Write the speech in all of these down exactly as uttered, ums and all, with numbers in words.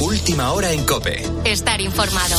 Última hora en COPE. Estar informado.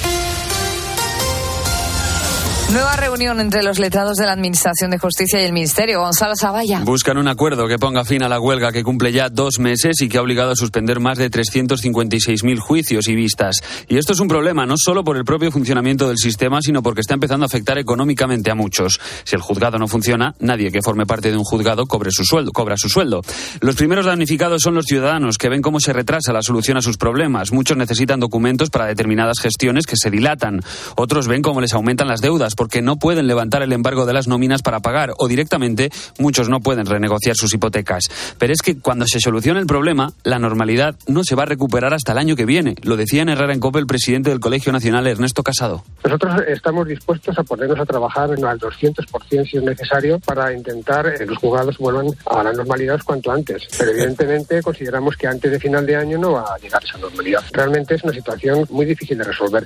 Nueva reunión entre los letrados de la Administración de Justicia y el Ministerio. Gonzalo Zavalla. Buscan un acuerdo que ponga fin a la huelga que cumple ya dos meses y que ha obligado a suspender más de trescientos cincuenta y seis mil juicios y vistas. Y esto es un problema no solo por el propio funcionamiento del sistema, sino porque está empezando a afectar económicamente a muchos. Si el juzgado no funciona, nadie que forme parte de un juzgado cobre su sueldo, cobra su sueldo. Los primeros damnificados son los ciudadanos, que ven cómo se retrasa la solución a sus problemas. Muchos necesitan documentos para determinadas gestiones que se dilatan. Otros ven cómo les aumentan las deudas porque no pueden levantar el embargo de las nóminas para pagar, o directamente muchos no pueden renegociar sus hipotecas. Pero es que cuando se solucione el problema, la normalidad no se va a recuperar hasta el año que viene. Lo decía en Herrera en COPE el presidente del Colegio Nacional, Ernesto Casado. Nosotros estamos dispuestos a ponernos a trabajar al doscientos por ciento si es necesario para intentar que los juzgados vuelvan a la normalidad cuanto antes. Pero evidentemente consideramos que antes de final de año no va a llegar esa normalidad. Realmente es una situación muy difícil de resolver.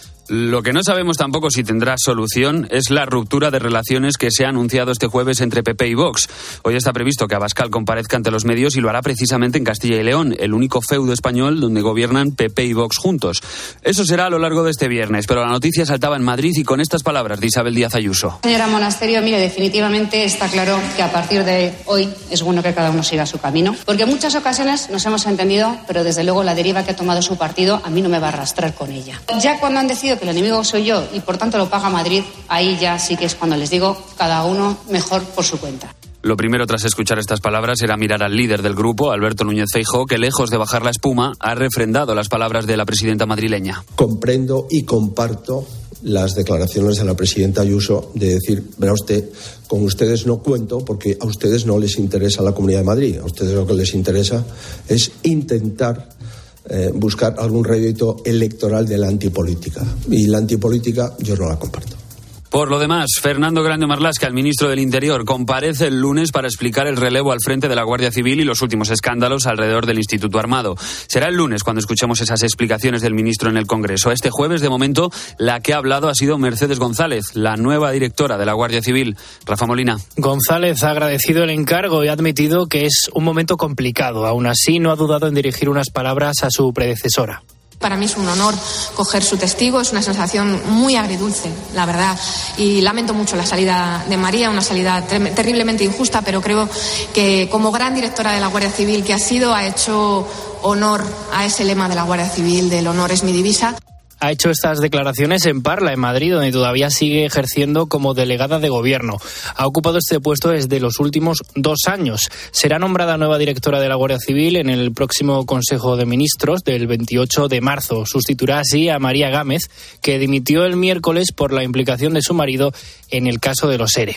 Lo que no sabemos tampoco si tendrá solución es la ruptura de relaciones que se ha anunciado este jueves entre P P y Vox. Hoy está previsto que Abascal comparezca ante los medios y lo hará precisamente en Castilla y León, el único feudo español donde gobiernan P P y Vox juntos. Eso será a lo largo de este viernes, pero la noticia saltaba en Madrid y con estas palabras de Isabel Díaz Ayuso. Señora Monasterio, mire, definitivamente está claro que a partir de hoy es bueno que cada uno siga su camino, porque en muchas ocasiones nos hemos entendido, pero desde luego la deriva que ha tomado su partido a mí no me va a arrastrar con ella. Ya cuando han decidido que el enemigo soy yo y por tanto lo paga Madrid, ahí ya sí que es cuando les digo cada uno mejor por su cuenta. Lo primero tras escuchar estas palabras era mirar al líder del grupo, Alberto Núñez Feijóo, que lejos de bajar la espuma ha refrendado las palabras de la presidenta madrileña. Comprendo y comparto las declaraciones de la presidenta Ayuso de decir, verá usted, con ustedes no cuento porque a ustedes no les interesa la Comunidad de Madrid, a ustedes lo que les interesa es intentar Eh, buscar algún rédito electoral de la antipolítica. Y la antipolítica yo no la comparto. Por lo demás, Fernando Grande Marlaska, el ministro del Interior, comparece el lunes para explicar el relevo al frente de la Guardia Civil y los últimos escándalos alrededor del Instituto Armado. Será el lunes cuando escuchemos esas explicaciones del ministro en el Congreso. Este jueves, de momento, la que ha hablado ha sido Mercedes González, la nueva directora de la Guardia Civil. Rafa Molina. González ha agradecido el encargo y ha admitido que es un momento complicado. Aún así, no ha dudado en dirigir unas palabras a su predecesora. Para mí es un honor coger su testigo, es una sensación muy agridulce, la verdad, y lamento mucho la salida de María, una salida ter- terriblemente injusta, pero creo que como gran directora de la Guardia Civil que ha sido, ha hecho honor a ese lema de la Guardia Civil, del honor es mi divisa. Ha hecho estas declaraciones en Parla, en Madrid, donde todavía sigue ejerciendo como delegada de gobierno. Ha ocupado este puesto desde los últimos dos años. Será nombrada nueva directora de la Guardia Civil en el próximo Consejo de Ministros del veintiocho de marzo. Sustituirá así a María Gámez, que dimitió el miércoles por la implicación de su marido en el caso de los ERE.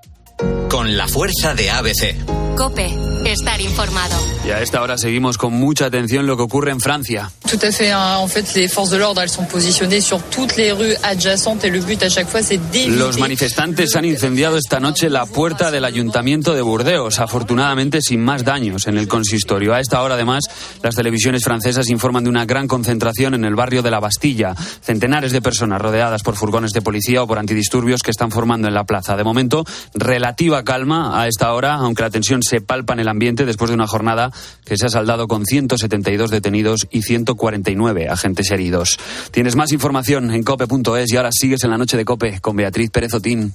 Con la fuerza de A B C. COPE. Estar informado. Y a esta hora seguimos con mucha atención lo que ocurre en Francia. Tout à fait. En fait, les forces de l'ordre, elles sont positionnées sur toutes les rues adjacentes et le but à chaque fois c'est d'éviter. Los manifestantes han incendiado esta noche la puerta del Ayuntamiento de Burdeos, afortunadamente sin más daños en el consistorio. A esta hora, además, las televisiones francesas informan de una gran concentración en el barrio de la Bastilla. Centenares de personas rodeadas por furgones de policía o por antidisturbios que están formando en la plaza. De momento, relativa calma a esta hora, aunque la tensión se palpa en el ambiente después de una jornada que se ha saldado con ciento setenta y dos detenidos y ciento cuarenta y nueve agentes heridos. Tienes más información en cope punto es y ahora sigues en la noche de COPE con Beatriz Pérez Otín.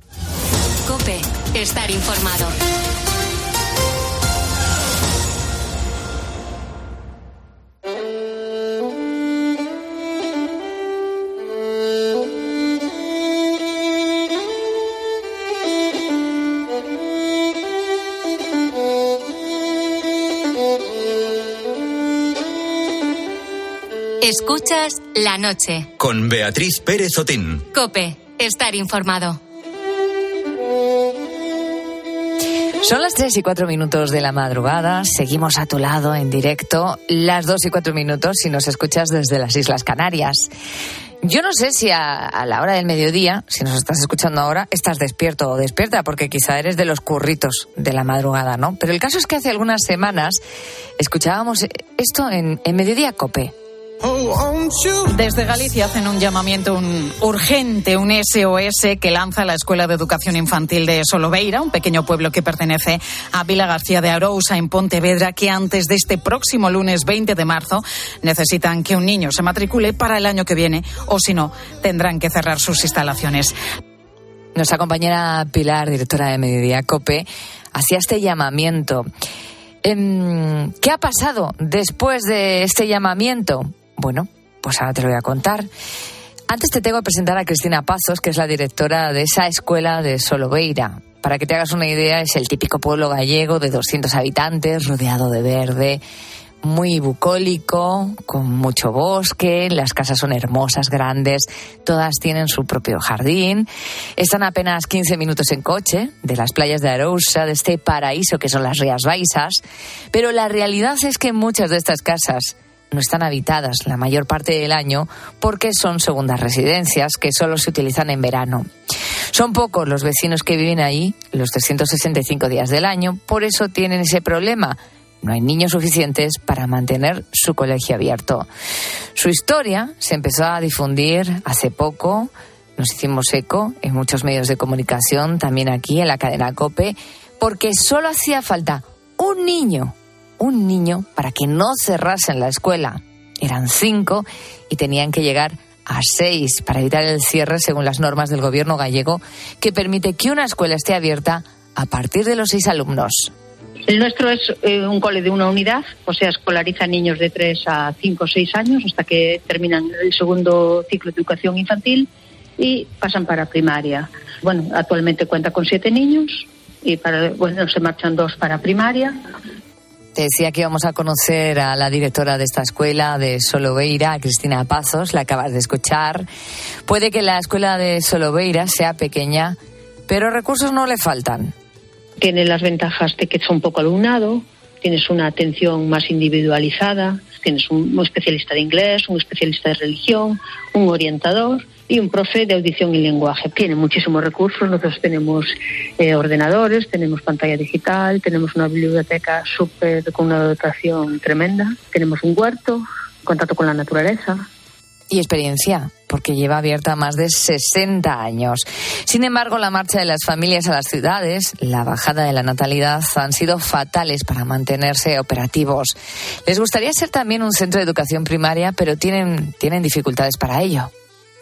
COPE. Estar informado. Escuchas La Noche. Con Beatriz Pérez Otín. COPE. Estar informado. Son las tres y cuatro minutos de la madrugada. Seguimos a tu lado en directo. Las dos y cuatro minutos si nos escuchas desde las Islas Canarias. Yo no sé si a, a la hora del mediodía, si nos estás escuchando ahora, estás despierto o despierta, porque quizá eres de los curritos de la madrugada, ¿no? Pero el caso es que hace algunas semanas escuchábamos esto en, en Mediodía COPE. Desde Galicia hacen un llamamiento un urgente, un S O S que lanza la Escuela de Educación Infantil de Solobeira, un pequeño pueblo que pertenece a Vila García de Arousa, en Pontevedra, que antes de este próximo lunes veinte de marzo necesitan que un niño se matricule para el año que viene, o si no, tendrán que cerrar sus instalaciones. Nuestra compañera Pilar, directora de Mediodía COPE, hacía este llamamiento. ¿Qué ha pasado después de este llamamiento? Bueno, pues ahora te lo voy a contar. Antes te tengo que presentar a Cristina Pazos, que es la directora de esa escuela de Solobeira. Para que te hagas una idea, es el típico pueblo gallego de doscientos habitantes, rodeado de verde, muy bucólico, con mucho bosque, las casas son hermosas, grandes, todas tienen su propio jardín. Están a apenas quince minutos en coche de las playas de Arousa, de este paraíso que son las Rías Baixas, pero la realidad es que muchas de estas casas no están habitadas la mayor parte del año porque son segundas residencias que solo se utilizan en verano. Son pocos los vecinos que viven ahí los trescientos sesenta y cinco días del año, por eso tienen ese problema. No hay niños suficientes para mantener su colegio abierto. Su historia se empezó a difundir hace poco, nos hicimos eco en muchos medios de comunicación, también aquí en la cadena COPE, porque solo hacía falta un niño un niño para que no cerrasen la escuela. Eran cinco y tenían que llegar a seis para evitar el cierre según las normas del gobierno gallego, que permite que una escuela esté abierta a partir de los seis alumnos. El nuestro es eh, un cole de una unidad, o sea, escolariza niños de tres a cinco o seis años hasta que terminan el segundo ciclo de educación infantil y pasan para primaria. Bueno, actualmente cuenta con siete niños y para, bueno, se marchan dos para primaria. Te decía que íbamos a conocer a la directora de esta escuela de Solobeira, Cristina Pazos, la acabas de escuchar. Puede que la escuela de Solobeira sea pequeña, pero recursos no le faltan. Tiene las ventajas de que son poco alumnado, tienes una atención más individualizada, tienes un, un especialista de inglés, un especialista de religión, un orientador y un profe de audición y lenguaje. Tiene muchísimos recursos, nosotros tenemos eh, ordenadores, tenemos pantalla digital, tenemos una biblioteca súper con una dotación tremenda, tenemos un huerto, contacto con la naturaleza. Y experiencia, porque lleva abierta más de sesenta años. Sin embargo, la marcha de las familias a las ciudades, la bajada de la natalidad han sido fatales para mantenerse operativos. Les gustaría ser también un centro de educación primaria, pero tienen, tienen dificultades para ello.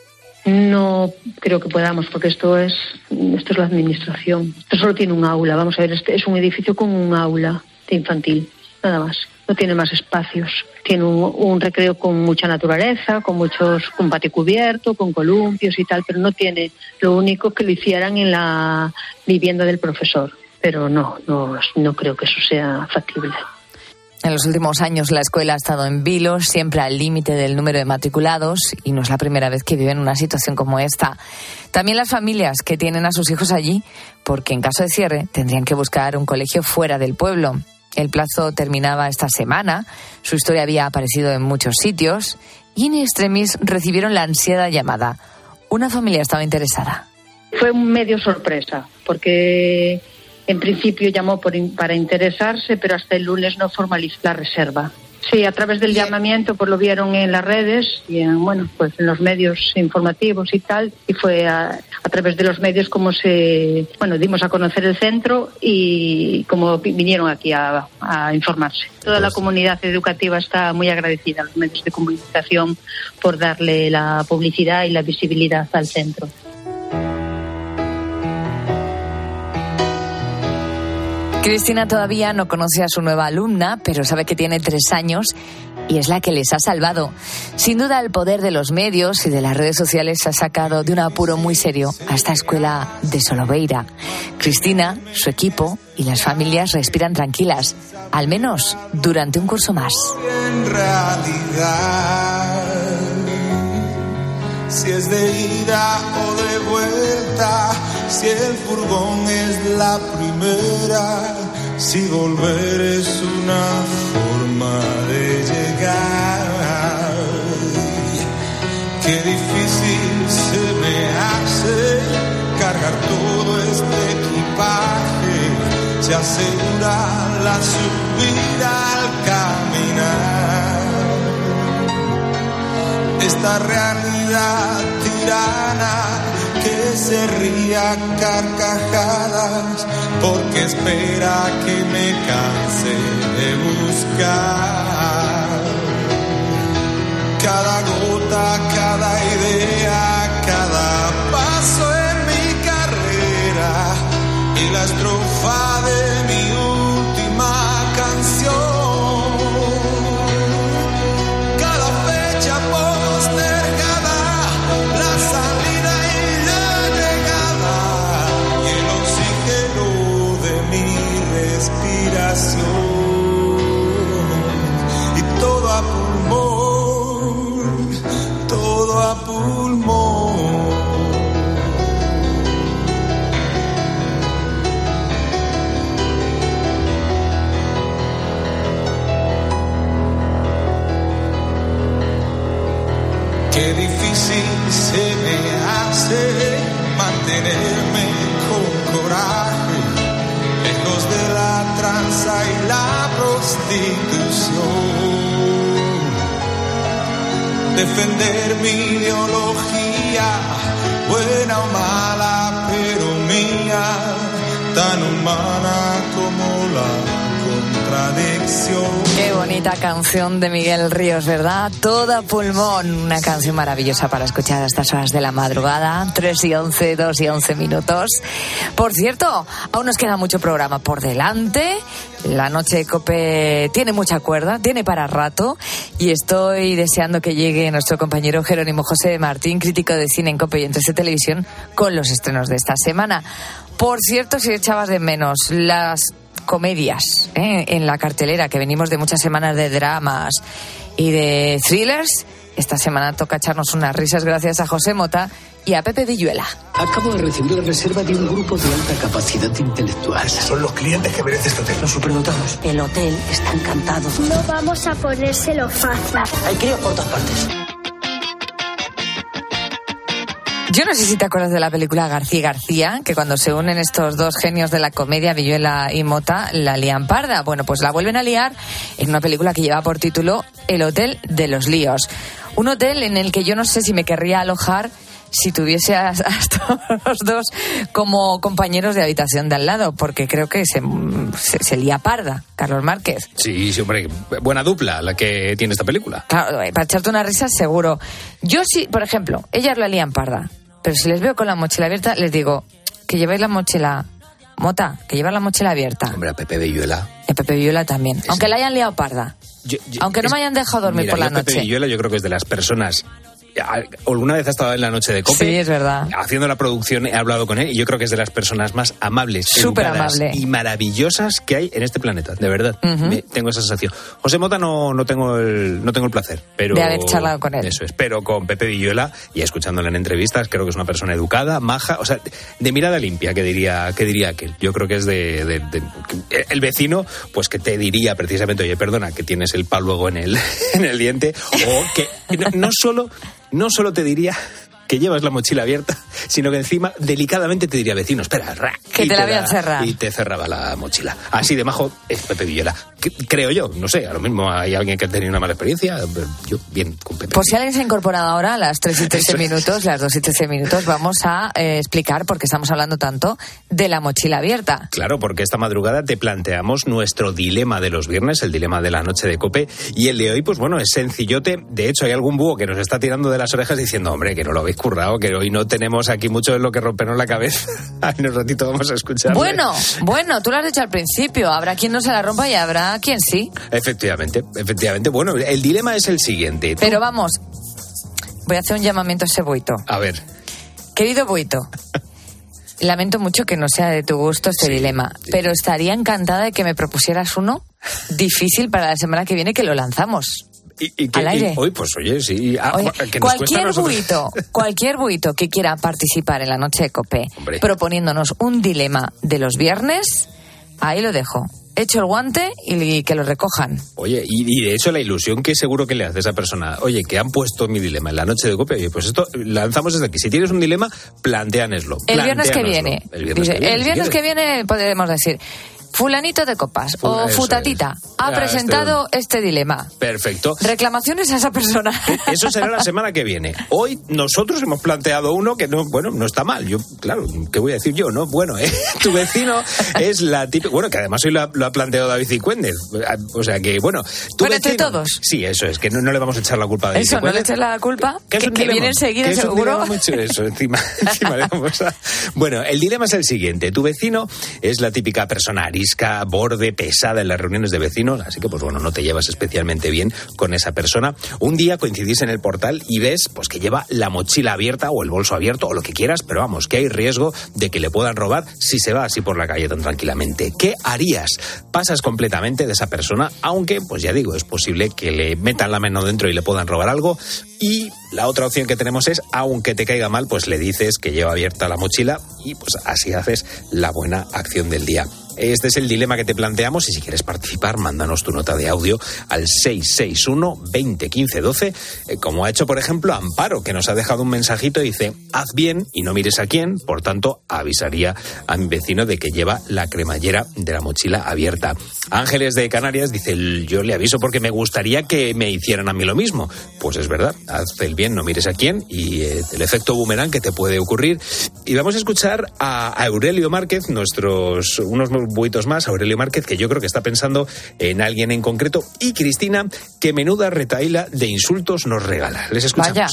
No creo que podamos, porque esto es esto es la administración. Esto solo tiene un aula, vamos a ver, este es un edificio con un aula de infantil, nada más. No tiene más espacios. Tiene un, un recreo con mucha naturaleza, con muchos, con patio cubierto, con columpios y tal, pero no tiene lo único que lo hicieran en la vivienda del profesor. Pero no, no, no creo que eso sea factible. En los últimos años la escuela ha estado en vilo, siempre al límite del número de matriculados, y no es la primera vez que viven una situación como esta. También las familias que tienen a sus hijos allí, porque en caso de cierre tendrían que buscar un colegio fuera del pueblo. El plazo terminaba esta semana, su historia había aparecido en muchos sitios y in extremis recibieron la ansiada llamada. Una familia estaba interesada. Fue un medio sorpresa, porque en principio llamó por in, para interesarse, pero hasta el lunes no formalizó la reserva. Sí, a través del llamamiento pues lo vieron en las redes y en, bueno, pues en los medios informativos y tal, y fue a, a través de los medios como se, bueno, dimos a conocer el centro y como vinieron aquí a, a informarse. Toda la comunidad educativa está muy agradecida a los medios de comunicación por darle la publicidad y la visibilidad al centro. Cristina todavía no conoce a su nueva alumna, pero sabe que tiene tres años y es la que les ha salvado. Sin duda, el poder de los medios y de las redes sociales ha sacado de un apuro muy serio a esta escuela de Solobeira. Cristina, su equipo y las familias respiran tranquilas, al menos durante un curso más. En realidad, si es de ida o de vuelta, si el furgón es la primera, si volver es una forma de llegar. Qué difícil se me hace cargar todo este equipaje, se asegura la subida al caminar. esta realidad tirana que se ría carcajadas porque espera que me canse de buscar cada gota, cada idea, cada paso en mi carrera y la estrofa de mi última canción. Y todo a pulmón, todo a pulmón. Qué difícil se me hace mantenerme con coraje lejos de la tranza y la prostitución. Defender mi ideología, buena o mala, pero mía, tan humana como la contradicción. Qué bonita canción de Miguel Ríos, ¿verdad? Toda pulmón, una canción maravillosa para escuchar a estas horas de la madrugada, tres y once, dos y once minutos. Por cierto, aún nos queda mucho programa por delante. La noche de COPE tiene mucha cuerda, tiene para rato, y estoy deseando que llegue nuestro compañero Jerónimo José Martín, crítico de cine en COPE y en T S Televisión, con los estrenos de esta semana. Por cierto, si echabas de menos las comedias ¿eh? en la cartelera, que venimos de muchas semanas de dramas y de thrillers, esta semana toca echarnos unas risas gracias a José Mota y a Pepe Villuela. Acabo de recibir la reserva de un grupo de alta capacidad intelectual. Son los clientes que merece este hotel, los superdotados. El hotel está encantado. No vamos a ponérselo fácil. Hay críos por todas partes. Yo no sé si te acuerdas de la película García y García, que cuando se unen estos dos genios de la comedia, Villuela y Mota, la lían parda. Bueno, pues la vuelven a liar en una película que lleva por título El Hotel de los Líos. Un hotel en el que yo no sé si me querría alojar si tuviese a, a estos dos como compañeros de habitación de al lado, porque creo que se, se, se lía parda, Carlos Márquez. Sí, sí, hombre, buena dupla la que tiene esta película. Claro, para echarte una risa seguro. Yo sí, por ejemplo, ellas la lían parda, pero si les veo con la mochila abierta, les digo que lleváis la mochila, Mota, que llevas la mochila abierta. Hombre, a Pepe Villuela. Y a Pepe Villuela también, es... aunque la hayan liado parda. Yo, yo, aunque no es... me hayan dejado dormir Mira, por la yo noche. Pepe Villuela yo creo que es de las personas... ¿Alguna vez ha estado en la noche de COPE? Sí, es verdad. Haciendo la producción he hablado con él y yo creo que es de las personas más amables, súper educadas amable y maravillosas que hay en este planeta, de verdad. Uh-huh. Me, tengo esa sensación. José Mota no, no tengo el no tengo el placer, pero de haber charlado con él. Eso es, pero con Pepe Villuela y escuchándole en entrevistas, creo que es una persona educada, maja, o sea, de mirada limpia, que diría que diría aquel. Yo creo que es de, de, de el vecino, pues que te diría precisamente, oye, perdona, que tienes el palo luego en el en el diente, o que no, no solo No solo te diría que llevas la mochila abierta, sino que encima delicadamente te diría, vecino, espera, ra, que te, te la voy a da, cerrar. Y te cerraba la mochila. Así de majo es Pepe Villuela. Creo yo, no sé, a lo mismo hay alguien que ha tenido una mala experiencia, pero yo bien con Pepe. Por si alguien se ha incorporado ahora a las tres y trece minutos, las dos y trece minutos, vamos a eh, explicar por qué estamos hablando tanto de la mochila abierta. Claro, porque esta madrugada te planteamos nuestro dilema de los viernes, el dilema de la noche de COPE, y el de hoy, pues bueno, es sencillote. De hecho, hay algún búho que nos está tirando de las orejas diciendo, hombre, que no lo habéis currado, que hoy no tenemos aquí mucho de lo que rompernos la cabeza. En un ratito vamos a escuchar. Bueno, bueno, tú lo has dicho al principio. Habrá quien no se la rompa y habrá quien sí. Efectivamente, efectivamente. Bueno, el dilema es el siguiente. ¿Tú? Pero vamos, voy a hacer un llamamiento a ese buito. A ver. Querido buito, lamento mucho que no sea de tu gusto este sí, dilema, sí. Pero estaría encantada de que me propusieras uno difícil para la semana que viene, que lo lanzamos. ¿Y, y que, al aire? Y hoy, pues oye, sí. Ah, oye, que nos cualquier buito, cualquier buito que quiera participar en la noche de COPE, hombre, proponiéndonos un dilema de los viernes, ahí lo dejo. Echo el guante y que lo recojan. Oye, y, y de hecho la ilusión que seguro que le hace a esa persona, oye, que han puesto mi dilema en la noche de COPE, oye, pues esto lanzamos desde aquí. Si tienes un dilema, plantéanoslo. El viernes que viene. El viernes, Dice, que, viene, el viernes si que viene podemos decir, fulanito de copas Fula, o futatita es. ha Ya, presentado este... este dilema. Perfecto. Reclamaciones a esa persona. Eso será la semana que viene. Hoy nosotros hemos planteado uno que no, bueno, no está mal. Yo, claro, ¿qué voy a decir yo? No, bueno, ¿eh? Tu vecino es la típica, bueno, que además hoy lo ha, lo ha planteado David Cicuéndez. O sea que, bueno, tu Pero vecino, entre todos. Sí, eso es, que no, no le vamos a echar la culpa a David Eso, Cicuéndez. no le eches la culpa, que, que, que viene enseguida seguro. Mucho eso, encima, encima le vamos a... Bueno, el dilema es el siguiente. Tu vecino es la típica persona arisca, borde, pesada en las reuniones de vecinos, así que, pues bueno, no te llevas especialmente bien con esa persona. Un día coincidís en el portal y ves pues que lleva la mochila abierta o el bolso abierto o lo que quieras, pero vamos, que hay riesgo de que le puedan robar si se va así por la calle tan tranquilamente. ¿Qué harías? Pasas completamente de esa persona, aunque, pues ya digo, es posible que le metan la mano dentro y le puedan robar algo. Y la otra opción que tenemos es, aunque te caiga mal, pues le dices que lleva abierta la mochila y pues así haces la buena acción del día. Este es el dilema que te planteamos y si quieres participar, mándanos tu nota de audio al seis seis uno, veinte, quince, doce, eh, como ha hecho, por ejemplo, Amparo, que nos ha dejado un mensajito y dice: haz bien y no mires a quién, por tanto, avisaría a mi vecino de que lleva la cremallera de la mochila abierta. Ángeles de Canarias dice: yo le aviso porque me gustaría que me hicieran a mí lo mismo. Pues es verdad, haz el bien, no mires a quién, y eh, el efecto boomerang que te puede ocurrir. Y vamos a escuchar a, a Aurelio Márquez, nuestros unos buitos más, Aurelio Márquez, que yo creo que está pensando en alguien en concreto, y Cristina, que menuda retaíla de insultos nos regala. Les escuchamos. Vaya.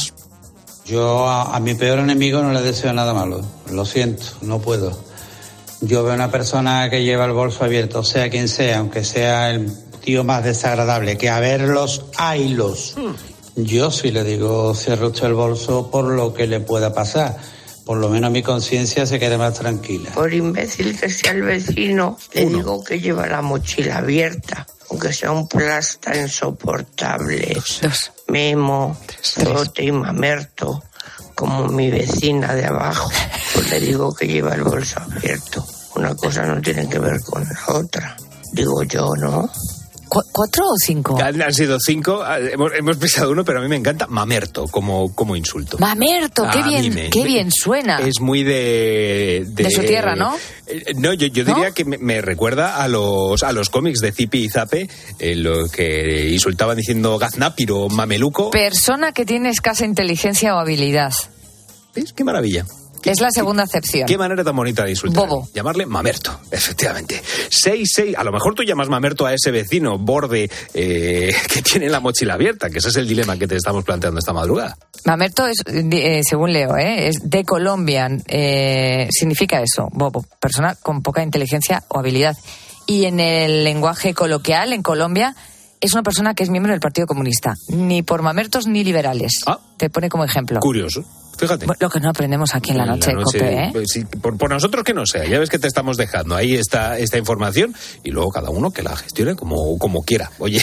Yo a, a mi peor enemigo no le deseo nada malo, lo siento, no puedo. Yo veo una persona que lleva el bolso abierto, sea quien sea, aunque sea el tío más desagradable, que a verlos, haylos. Yo sí le digo, cierre usted el bolso por lo que le pueda pasar. Por lo menos mi conciencia se quede más tranquila. Por imbécil que sea el vecino, le Uno. digo que lleva la mochila abierta, aunque sea un plasta insoportable. Dos, dos. Memo, trote y mamerto, como mi vecina de abajo. Pues le digo que lleva el bolso abierto. Una cosa no tiene que ver con la otra. Digo yo, ¿no? ¿Cuatro o cinco? Han, han sido cinco, hemos, hemos pensado uno, pero a mí me encanta mamerto como, como insulto. Mamerto, qué a bien, me, qué bien suena. Es muy de... De, de su tierra, ¿no? Eh, no, yo, yo diría ¿No? que me, me recuerda a los a los cómics de Zipi y Zape, en lo que insultaban diciendo gaznápiro, mameluco. Persona que tiene escasa inteligencia o habilidad. ¿Ves? Qué maravilla. Es la segunda acepción. Qué manera tan bonita de insultar. Bobo. Llamarle mamerto, efectivamente. Seis, seis. A lo mejor tú llamas mamerto a ese vecino borde eh, que tiene la mochila abierta, que ese es el dilema que te estamos planteando esta madrugada. Mamerto es, eh, según leo, eh, es de Colombia. Eh, significa eso, bobo. Persona con poca inteligencia o habilidad. Y en el lenguaje coloquial, en Colombia, es una persona que es miembro del Partido Comunista. Ni por mamertos ni liberales. Ah. Te pone como ejemplo. Curioso. Fíjate. Lo que no aprendemos aquí en la noche, en la noche de Cope, ¿eh? Pues sí, por, por nosotros que no sea, ya ves que te estamos dejando ahí esta, esta información y luego cada uno que la gestione como, como quiera. Oye,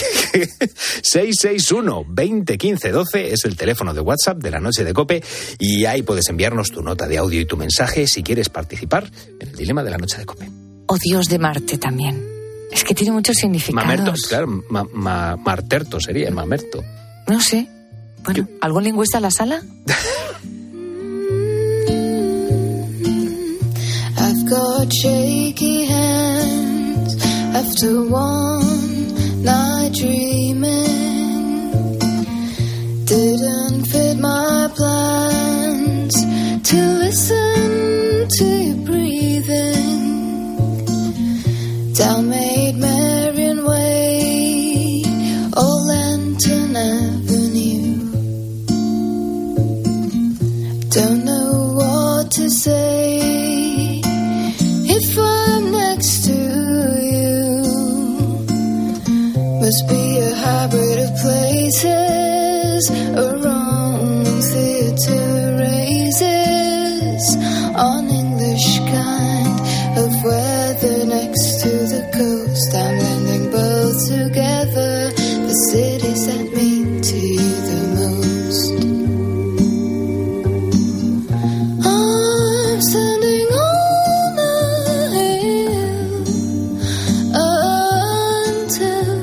seis seis uno, veinte, quince, doce es el teléfono de WhatsApp de la noche de Cope y ahí puedes enviarnos tu nota de audio y tu mensaje si quieres participar en el dilema de la noche de Cope. O Dios de Marte también. Es que tiene muchos significados. Mamerto, claro, ma, ma, marterto sería el mamerto. No sé. Bueno, ¿algún lingüista en la sala? I've got shaky hands after one night dreaming. Didn't fit my plans to listen to you breathing. Down Maid Marian Way, Old Lantern Avenue. Don't know what to say. Must be a hybrid of places, a wrong theatre raises on English kind of weather next to the coast. I'm blending both together, the cities that mean to you the most. I'm standing on a hill until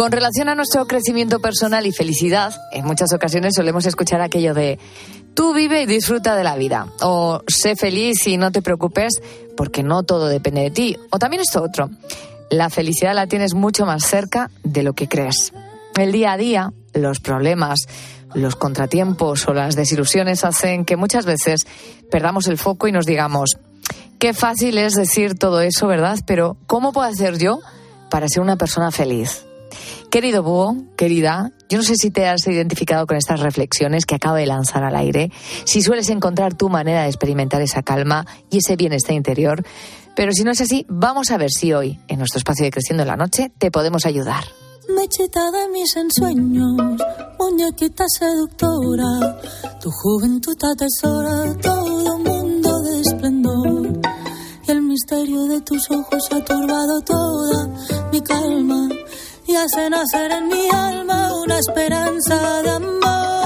Con relación a nuestro crecimiento personal y felicidad, en muchas ocasiones solemos escuchar aquello de tú vive y disfruta de la vida, o sé feliz y no te preocupes porque no todo depende de ti, o también esto otro, la felicidad la tienes mucho más cerca de lo que crees. El día a día, los problemas, los contratiempos o las desilusiones hacen que muchas veces perdamos el foco y nos digamos, qué fácil es decir todo eso, ¿verdad? Pero ¿cómo puedo hacer yo para ser una persona feliz? Querido búho, querida, yo no sé si te has identificado con estas reflexiones que acabo de lanzar al aire, si sueles encontrar tu manera de experimentar esa calma y ese bienestar interior, pero si no es así, vamos a ver si hoy, en nuestro espacio de Creciendo en la Noche, te podemos ayudar. Mechita de mis ensueños, muñequita seductora, tu juventud atesora todo un mundo de esplendor. Y el misterio de tus ojos ha turbado toda mi calma y hace nacer en mi alma una esperanza de amor.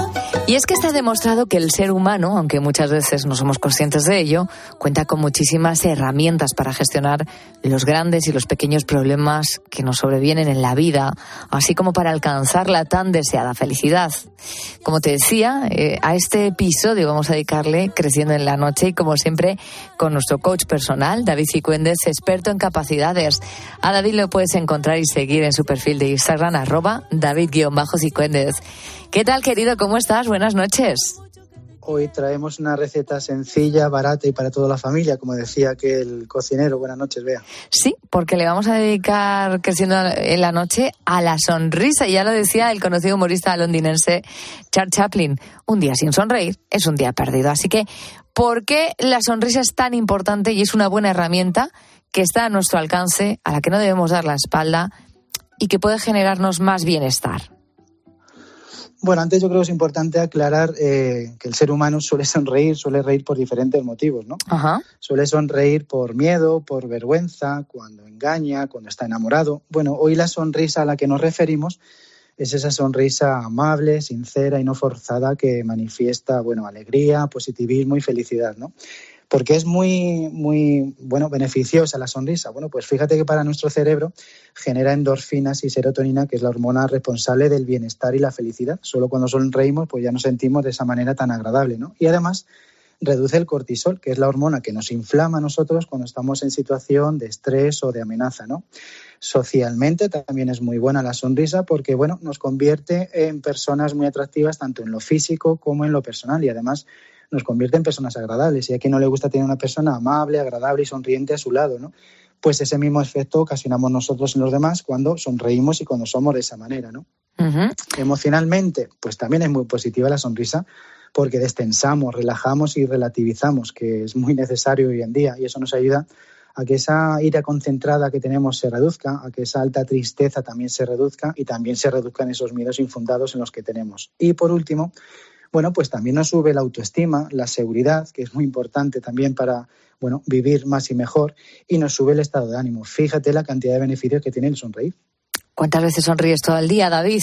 Y es que está demostrado que el ser humano, aunque muchas veces no somos conscientes de ello, cuenta con muchísimas herramientas para gestionar los grandes y los pequeños problemas que nos sobrevienen en la vida, así como para alcanzar la tan deseada felicidad. Como te decía, eh, a este episodio vamos a dedicarle Creciendo en la Noche y como siempre con nuestro coach personal, David Cicuéndez, experto en capacidades. A David lo puedes encontrar y seguir en su perfil de Instagram, arroba David-Cicuéndez. ¿Qué tal, querido? ¿Cómo estás? Buenas noches. Hoy traemos una receta sencilla, barata y para toda la familia, como decía que el cocinero. Buenas noches, Bea. Sí, porque le vamos a dedicar Creciendo en la Noche a la sonrisa. Ya lo decía el conocido humorista londinense Charles Chaplin. Un día sin sonreír es un día perdido. Así que, ¿por qué la sonrisa es tan importante y es una buena herramienta que está a nuestro alcance, a la que no debemos dar la espalda y que puede generarnos más bienestar? Bueno, antes yo creo que es importante aclarar eh, que el ser humano suele sonreír, suele reír por diferentes motivos, ¿no? Ajá. Suele sonreír por miedo, por vergüenza, cuando engaña, cuando está enamorado. Bueno, hoy la sonrisa a la que nos referimos es esa sonrisa amable, sincera y no forzada que manifiesta, bueno, alegría, positivismo y felicidad, ¿no? Porque es muy, muy, bueno, beneficiosa la sonrisa. Bueno, pues fíjate que para nuestro cerebro genera endorfinas y serotonina, que es la hormona responsable del bienestar y la felicidad. Solo cuando sonreímos, pues ya nos sentimos de esa manera tan agradable, ¿no? Y además reduce el cortisol, que es la hormona que nos inflama a nosotros cuando estamos en situación de estrés o de amenaza, ¿no? Socialmente también es muy buena la sonrisa porque, bueno, nos convierte en personas muy atractivas tanto en lo físico como en lo personal y además nos convierte en personas agradables. Y a quien no le gusta tener una persona amable, agradable y sonriente a su lado, ¿no? Pues ese mismo efecto ocasionamos nosotros en los demás cuando sonreímos y cuando somos de esa manera, ¿no? Uh-huh. Emocionalmente, pues también es muy positiva la sonrisa porque destensamos, relajamos y relativizamos, que es muy necesario hoy en día y eso nos ayuda a que esa ira concentrada que tenemos se reduzca, a que esa alta tristeza también se reduzca y también se reduzcan esos miedos infundados en los que tenemos. Y por último, bueno, pues también nos sube la autoestima, la seguridad, que es muy importante también para, bueno, vivir más y mejor, y nos sube el estado de ánimo. Fíjate la cantidad de beneficios que tiene el sonreír. ¿Cuántas veces sonríes todo el día, David?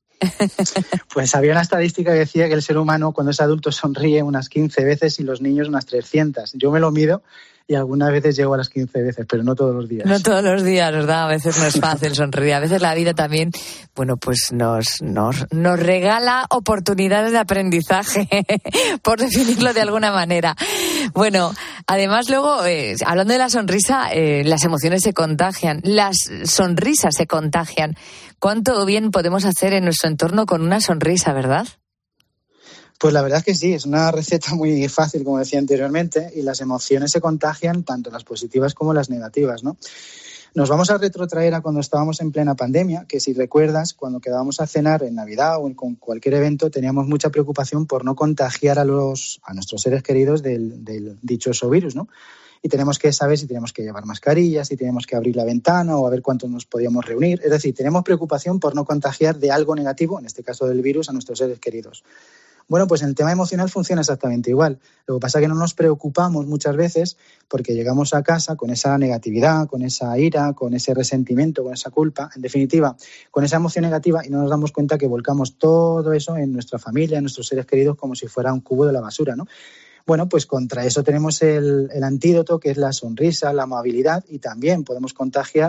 Pues había una estadística que decía que el ser humano cuando es adulto sonríe unas quince veces y los niños unas trescientas. Yo me lo mido y algunas veces llego a las quince veces, pero no todos los días. No todos los días, ¿verdad? A veces no es fácil sonreír. A veces la vida también, bueno, pues nos, nos, nos regala oportunidades de aprendizaje, por definirlo de alguna manera. Bueno, además luego, eh, hablando de la sonrisa, eh, las emociones se contagian, las sonrisas se contagian. ¿Cuánto bien podemos hacer en nuestro entorno con una sonrisa, verdad? Pues la verdad es que sí, es una receta muy fácil, como decía anteriormente, y las emociones se contagian, tanto las positivas como las negativas, ¿no? Nos vamos a retrotraer a cuando estábamos en plena pandemia, que si recuerdas, cuando quedábamos a cenar en Navidad o en con cualquier evento, teníamos mucha preocupación por no contagiar a los a nuestros seres queridos del, del dichoso virus, ¿no? Y tenemos que saber si tenemos que llevar mascarillas, si tenemos que abrir la ventana o a ver cuántos nos podíamos reunir. Es decir, tenemos preocupación por no contagiar de algo negativo, en este caso del virus, a nuestros seres queridos. Bueno, pues en el tema emocional funciona exactamente igual. Lo que pasa es que no nos preocupamos muchas veces porque llegamos a casa con esa negatividad, con esa ira, con ese resentimiento, con esa culpa, en definitiva, con esa emoción negativa y no nos damos cuenta que volcamos todo eso en nuestra familia, en nuestros seres queridos como si fuera un cubo de la basura, ¿no? Bueno, pues contra eso tenemos el, el antídoto que es la sonrisa, la amabilidad y también podemos contagiar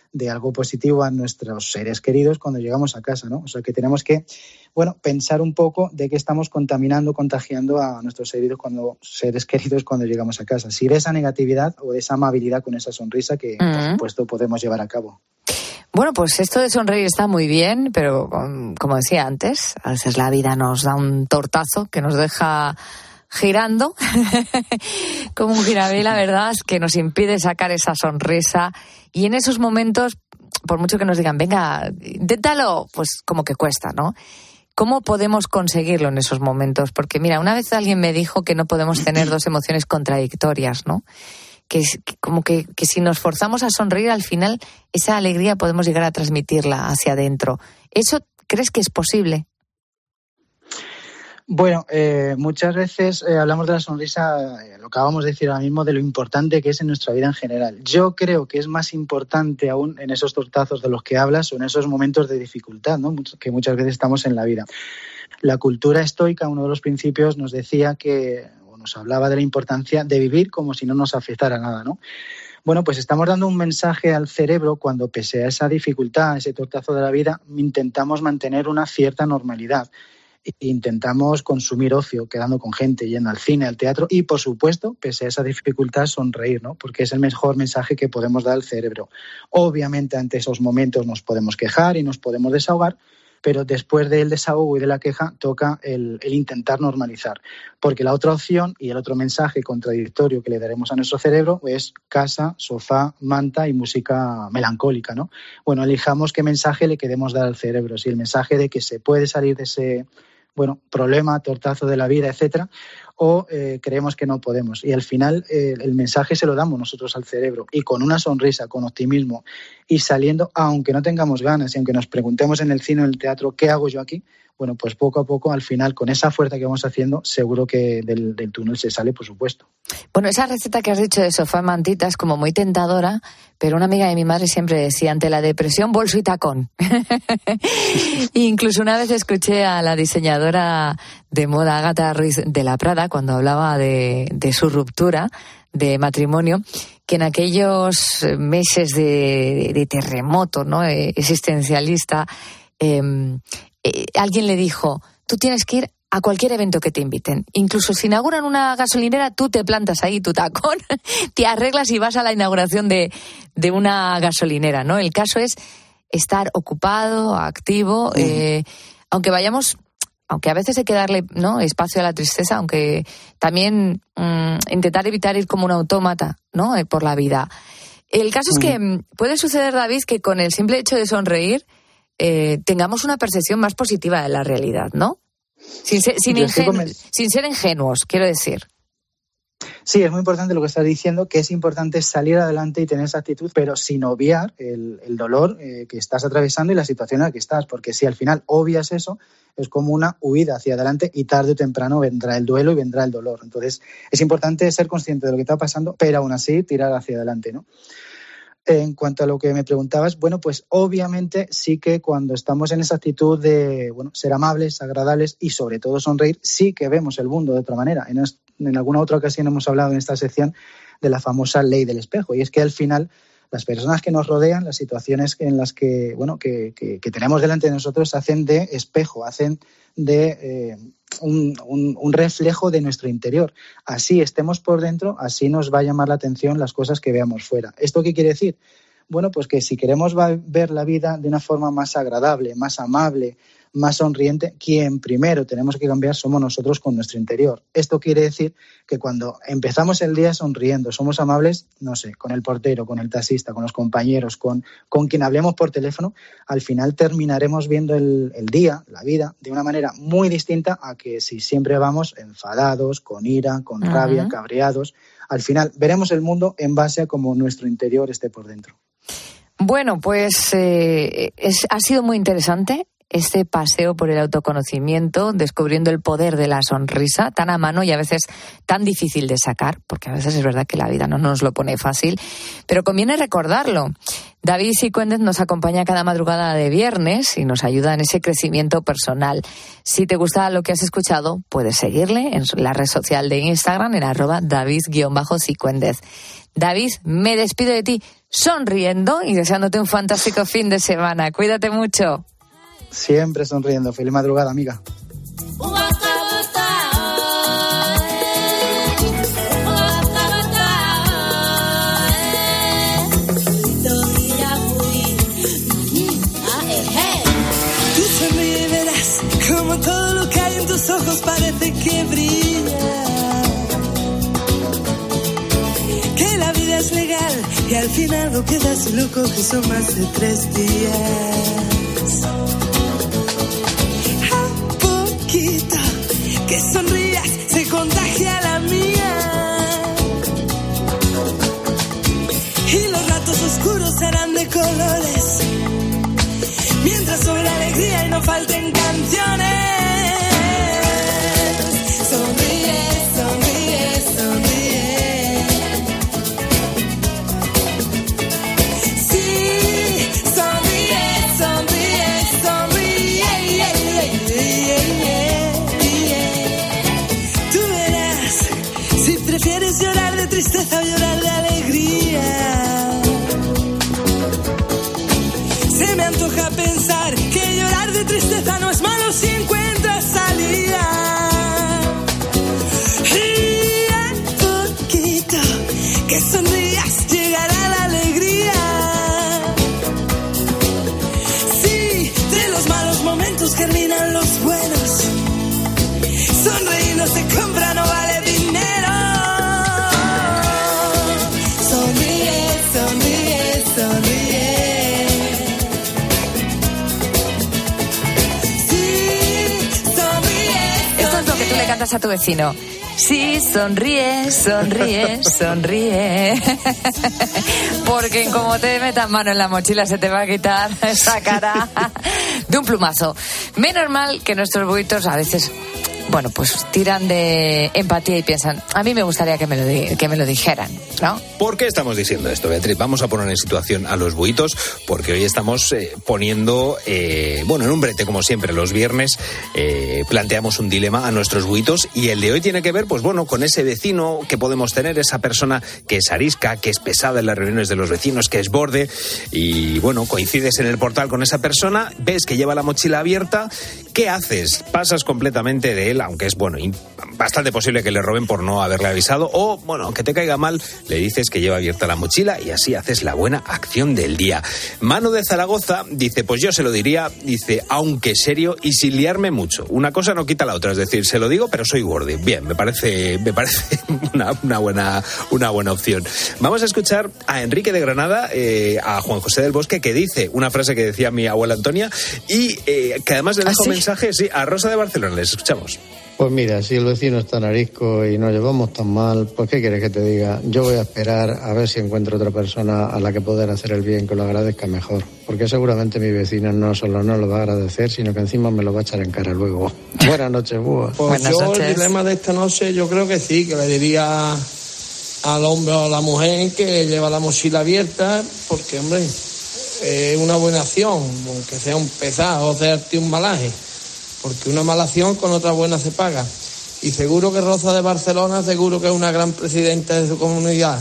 de algo positivo a nuestros seres queridos cuando llegamos a casa, ¿no? O sea que tenemos que, bueno, pensar un poco de que estamos contaminando, contagiando a nuestros seres, cuando, seres queridos cuando llegamos a casa. Si de esa negatividad o de esa amabilidad con esa sonrisa que, uh-huh. por supuesto, podemos llevar a cabo. Bueno, pues esto de sonreír está muy bien, pero como decía antes, a veces la vida nos da un tortazo que nos deja girando como un girabel, la verdad, es que nos impide sacar esa sonrisa. Y en esos momentos, por mucho que nos digan, venga, inténtalo, pues como que cuesta, ¿no? ¿Cómo podemos conseguirlo en esos momentos? Porque mira, una vez alguien me dijo que no podemos tener dos emociones contradictorias, ¿no? Que, que como que, que si nos forzamos a sonreír, al final esa alegría podemos llegar a transmitirla hacia adentro. ¿Eso crees que es posible? Bueno, eh, muchas veces eh, hablamos de la sonrisa, eh, lo acabamos de decir ahora mismo, de lo importante que es en nuestra vida en general. Yo creo que es más importante aún en esos tortazos de los que hablas o en esos momentos de dificultad, ¿no? Que muchas veces estamos en la vida. La cultura estoica, uno de los principios, nos decía que, o nos hablaba de la importancia de vivir como si no nos afectara nada, ¿no? Bueno, pues estamos dando un mensaje al cerebro cuando, pese a esa dificultad, ese tortazo de la vida, intentamos mantener una cierta normalidad. Intentamos consumir ocio, quedando con gente, yendo al cine, al teatro y, por supuesto, pese a esa dificultad, sonreír, ¿no? Porque es el mejor mensaje que podemos dar al cerebro. Obviamente, ante esos momentos nos podemos quejar y nos podemos desahogar, pero después del desahogo y de la queja toca el, el intentar normalizar. Porque la otra opción y el otro mensaje contradictorio que le daremos a nuestro cerebro es casa, sofá, manta y música melancólica, ¿no? Bueno, elijamos qué mensaje le queremos dar al cerebro. Si el mensaje de que se puede salir de ese, bueno, problema, tortazo de la vida, etcétera, o eh, creemos que no podemos. Y al final eh, el mensaje se lo damos nosotros al cerebro. Y con una sonrisa, con optimismo y saliendo, aunque no tengamos ganas y aunque nos preguntemos en el cine o en el teatro, ¿qué hago yo aquí? Bueno, pues poco a poco, al final, con esa fuerza que vamos haciendo, seguro que del, del túnel se sale, por supuesto. Bueno, esa receta que has dicho de sofá mantita es como muy tentadora, pero una amiga de mi madre siempre decía, ante la depresión, bolso y tacón. Incluso una vez escuché a la diseñadora de moda Ágata Ruiz de la Prada, cuando hablaba de, de su ruptura de matrimonio, que en aquellos meses de, de terremoto, ¿no?, existencialista, eh, eh, alguien le dijo, tú tienes que ir a cualquier evento que te inviten. Incluso si inauguran una gasolinera, tú te plantas ahí tu tacón, te arreglas y vas a la inauguración de, de una gasolinera, ¿no? El caso es estar ocupado, activo, uh-huh. eh, aunque vayamos... Aunque a veces hay que darle, ¿no?, espacio a la tristeza, aunque también mmm, intentar evitar ir como un autómata, ¿no?, eh, por la vida. El caso es que mmm, puede suceder, David, que con el simple hecho de sonreír eh, tengamos una percepción más positiva de la realidad, ¿no? Sin ser, sin, ingenu- sin ser ingenuos, quiero decir. Sí, es muy importante lo que estás diciendo, que es importante salir adelante y tener esa actitud, pero sin obviar el, el dolor eh, que estás atravesando y la situación en la que estás, porque si al final obvias eso, es como una huida hacia adelante y tarde o temprano vendrá el duelo y vendrá el dolor. Entonces, es importante ser consciente de lo que está pasando, pero aún así tirar hacia adelante, ¿no? En cuanto a lo que me preguntabas, bueno, pues obviamente sí que cuando estamos en esa actitud de, bueno, ser amables, agradables y sobre todo sonreír, sí que vemos el mundo de otra manera. En, es, en alguna otra ocasión hemos hablado en esta sección de la famosa ley del espejo, y es que al final las personas que nos rodean, las situaciones en las que, bueno, que, que, que tenemos delante de nosotros hacen de espejo, hacen de eh, un, un, un reflejo de nuestro interior. Así estemos por dentro, así nos va a llamar la atención las cosas que veamos fuera. ¿Esto qué quiere decir? Bueno, pues que si queremos ver la vida de una forma más agradable, más amable, más sonriente, quien primero tenemos que cambiar somos nosotros con nuestro interior. Esto quiere decir que cuando empezamos el día sonriendo, somos amables, no sé, con el portero, con el taxista, con los compañeros, con, con quien hablemos por teléfono, al final terminaremos viendo el, el día, la vida, de una manera muy distinta a que si siempre vamos enfadados, con ira, con uh-huh. rabia, cabreados. Al final veremos el mundo en base a cómo nuestro interior esté por dentro. Bueno, pues eh, es, ha sido muy interesante este paseo por el autoconocimiento, descubriendo el poder de la sonrisa, tan a mano y a veces tan difícil de sacar, porque a veces es verdad que la vida no nos lo pone fácil, pero conviene recordarlo. David Sigüéndez nos acompaña cada madrugada de viernes y nos ayuda en ese crecimiento personal. Si te gusta lo que has escuchado, puedes seguirle en la red social de Instagram en arroba David-Sigüéndez. David, me despido de ti sonriendo y deseándote un fantástico fin de semana. Cuídate mucho. Siempre sonriendo. Feliz madrugada, amiga. Como todo lo que hay en tus ojos parece que brilla, que la vida es legal y al final no quedas loco, que son más de tres días. A poquito que sonrías se contagia la mía, y los ratos oscuros serán de colores, mientras sobre alegría y no falten canciones. Sonríe, sonríe, sonríe. Sí, sonríe, sonríe, sonríe. Tú verás si prefieres llorar de tristeza o llorar de alegría. Se me antoja pensar que llorar de tristeza no es malo si encuentras salida. Y a poquito que sonrías llegará la alegría. Sí, de los malos momentos germinan los buenos. Sonreír no se compra, no vale dinero. Sonríe, sonríe, sonríe. Cantas a tu vecino. Sí, sonríe, sonríe, sonríe. Porque como te metas mano en la mochila se te va a quitar esa cara de un plumazo. Menos mal que nuestros buitos a veces, bueno, pues tiran de empatía y piensan, a mí me gustaría que me lo, di- que me lo dijeran, ¿no? ¿Por qué estamos diciendo esto, Beatriz? Vamos a poner en situación a los buitos, porque hoy estamos eh, poniendo, eh, bueno, en un brete, como siempre, los viernes eh, planteamos un dilema a nuestros buitos, y el de hoy tiene que ver, pues bueno, con ese vecino que podemos tener, esa persona que es arisca, que es pesada en las reuniones de los vecinos, que es borde, y bueno, coincides en el portal con esa persona, ves que lleva la mochila abierta, ¿qué haces? Pasas completamente de él, aunque es, bueno, bastante posible que le roben por no haberle avisado, o, bueno, aunque te caiga mal, le dices que lleva abierta la mochila y así haces la buena acción del día. Manu de Zaragoza dice, pues yo se lo diría, dice, aunque serio y sin liarme mucho. Una cosa no quita la otra, es decir, se lo digo, pero soy gordi. Bien, me parece, me parece una, una, buena, una buena opción. Vamos a escuchar a Enrique de Granada, eh, a Juan José del Bosque, que dice una frase que decía mi abuela Antonia, y eh, que además le dejo ¿Ah, sí? mensaje, sí, a Rosa de Barcelona. Les escuchamos. Pues mira, si el vecino está en arisco y nos llevamos tan mal, pues ¿qué quieres que te diga? Yo voy a esperar a ver si encuentro otra persona a la que poder hacer el bien, que lo agradezca mejor. Porque seguramente mi vecino no solo no lo va a agradecer, sino que encima me lo va a echar en cara luego. Buenas noches, Búa. Pues Buenas yo noches. el dilema de esta noche yo creo que sí, que le diría al hombre o a la mujer que lleva la mochila abierta, porque hombre, es una buena acción, aunque sea un pesado o hacerte un malaje. Porque una mala acción con otra buena se paga. Y seguro que Rosa de Barcelona, seguro que es una gran presidenta de su comunidad.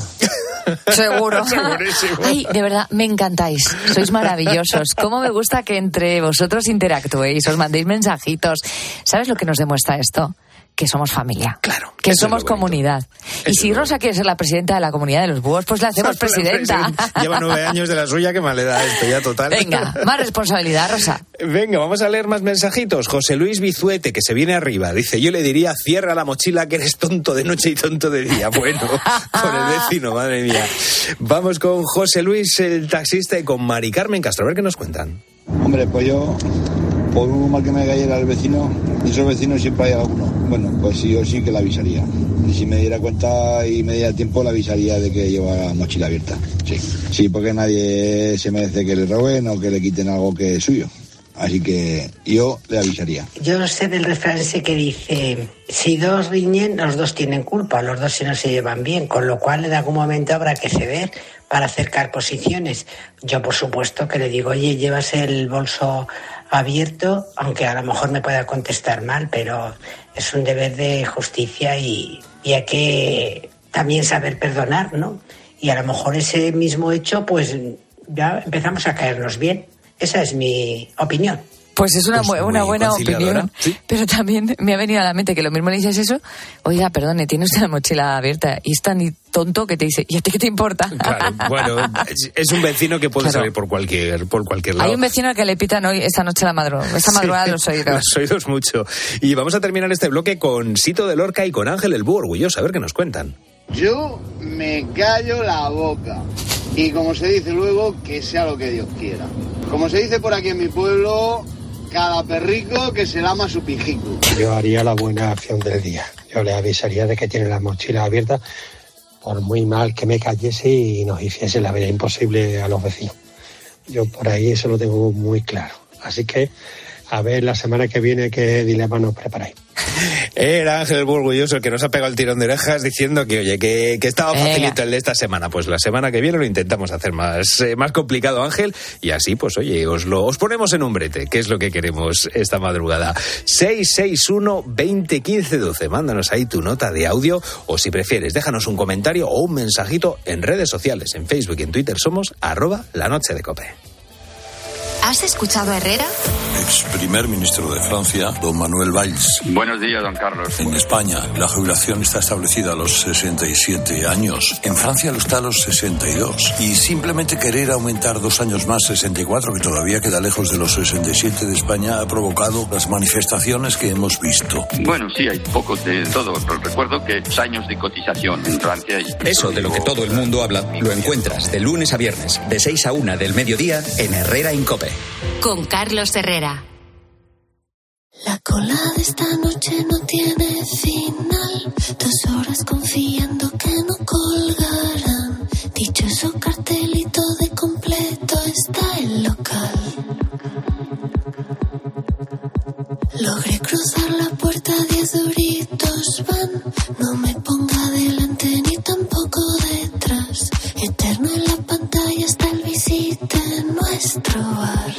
Seguro. Segurísimo. Ay, de verdad, me encantáis. Sois maravillosos. Cómo me gusta que entre vosotros interactuéis, os mandéis mensajitos. ¿Sabes lo que nos demuestra esto? Que somos familia. Claro. Que eso somos es lo bonito. comunidad. Eso Y si es lo Rosa quiere ser la presidenta de la comunidad de los búhos, pues la hacemos presidenta. Lleva nueve años de la suya, que mal le da esto ya total. Venga, más responsabilidad, Rosa. Venga, vamos a leer más mensajitos. José Luis Bizuete, que se viene arriba, dice, yo le diría, cierra la mochila que eres tonto de noche y tonto de día. Bueno, por el vecino, madre mía. Vamos con José Luis, el taxista, y con Mari Carmen Castro, a ver qué nos cuentan. Hombre, pues yo, por un mal que me cayera al vecino, y esos vecinos siempre hay alguno. Bueno, pues sí o sí que la avisaría. Y si me diera cuenta y me diera tiempo, la avisaría de que lleva la mochila abierta. Sí, sí, porque nadie se merece que le roben o que le quiten algo que es suyo. Así que yo le avisaría. Yo no sé del refrán ese que dice, si dos riñen, los dos tienen culpa, los dos si no se llevan bien, con lo cual en algún momento habrá que ceder para acercar posiciones. Yo, por supuesto, que le digo, oye, llevas el bolso abierto, aunque a lo mejor me pueda contestar mal, pero es un deber de justicia y, y hay que también saber perdonar, ¿no? Y a lo mejor ese mismo hecho, pues ya empezamos a caernos bien. Esa es mi opinión. Pues es una, pues una buena opinión, ¿sí? Pero también me ha venido a la mente que lo mismo le dices eso, oiga, perdone, tiene usted la mochila abierta y es tan tonto que te dice, ¿y a ti qué te importa? Claro, bueno, es, es un vecino que puede claro. salir por cualquier, por cualquier lado. Hay un vecino al que le pitan hoy, esta noche la madrugada, esta madrugada sí, los oídos. Los oídos mucho. Y vamos a terminar este bloque con Sito de Lorca y con Ángel el Búho Orgulloso, a ver qué nos cuentan. Yo me callo la boca y como se dice luego, que sea lo que Dios quiera. Como se dice por aquí en mi pueblo, cada perrico que se lama su pijico. Yo haría la buena acción del día. Yo le avisaría de que tiene la mochila abierta, por muy mal que me cayese y nos hiciese la vida imposible a los vecinos. Yo por ahí eso lo tengo muy claro. Así que a ver la semana que viene qué dilema nos preparáis. Era Ángel el Búho Orgulloso el que nos ha pegado el tirón de orejas diciendo que, oye, que, que estaba facilito el de esta semana. Pues la semana que viene lo intentamos hacer más, eh, más complicado, Ángel, y así, pues, oye, os lo os ponemos en un brete, que es lo que queremos esta madrugada. seis seis uno, veinte, quince, doce. Mándanos ahí tu nota de audio, o si prefieres, déjanos un comentario o un mensajito en redes sociales. En Facebook y en Twitter somos arroba la noche de Cope. ¿Has escuchado a Herrera? Ex primer ministro de Francia, don Manuel Valls. Buenos días, don Carlos. En España, la jubilación está establecida a los sesenta y siete años. En Francia lo está a los sesenta y dos. Y simplemente querer aumentar dos años más, sesenta y cuatro, que todavía queda lejos de los sesenta y siete de España, ha provocado las manifestaciones que hemos visto. Bueno, sí, hay poco de todo. Pero recuerdo que años de cotización en Francia. Y... Eso de lo que todo el mundo habla, lo encuentras de lunes a viernes, de seis a una del mediodía, en Herrera en Cope. Con Carlos Herrera. La cola de esta noche no tiene final. Dos horas confiando que no colgarán. Dichoso cartelito de completo está el local. Logré cruzar la puerta, diez duritos van. No me ponga delante ni tampoco detrás. Eterno en la pantalla está el visite en nuestro bar.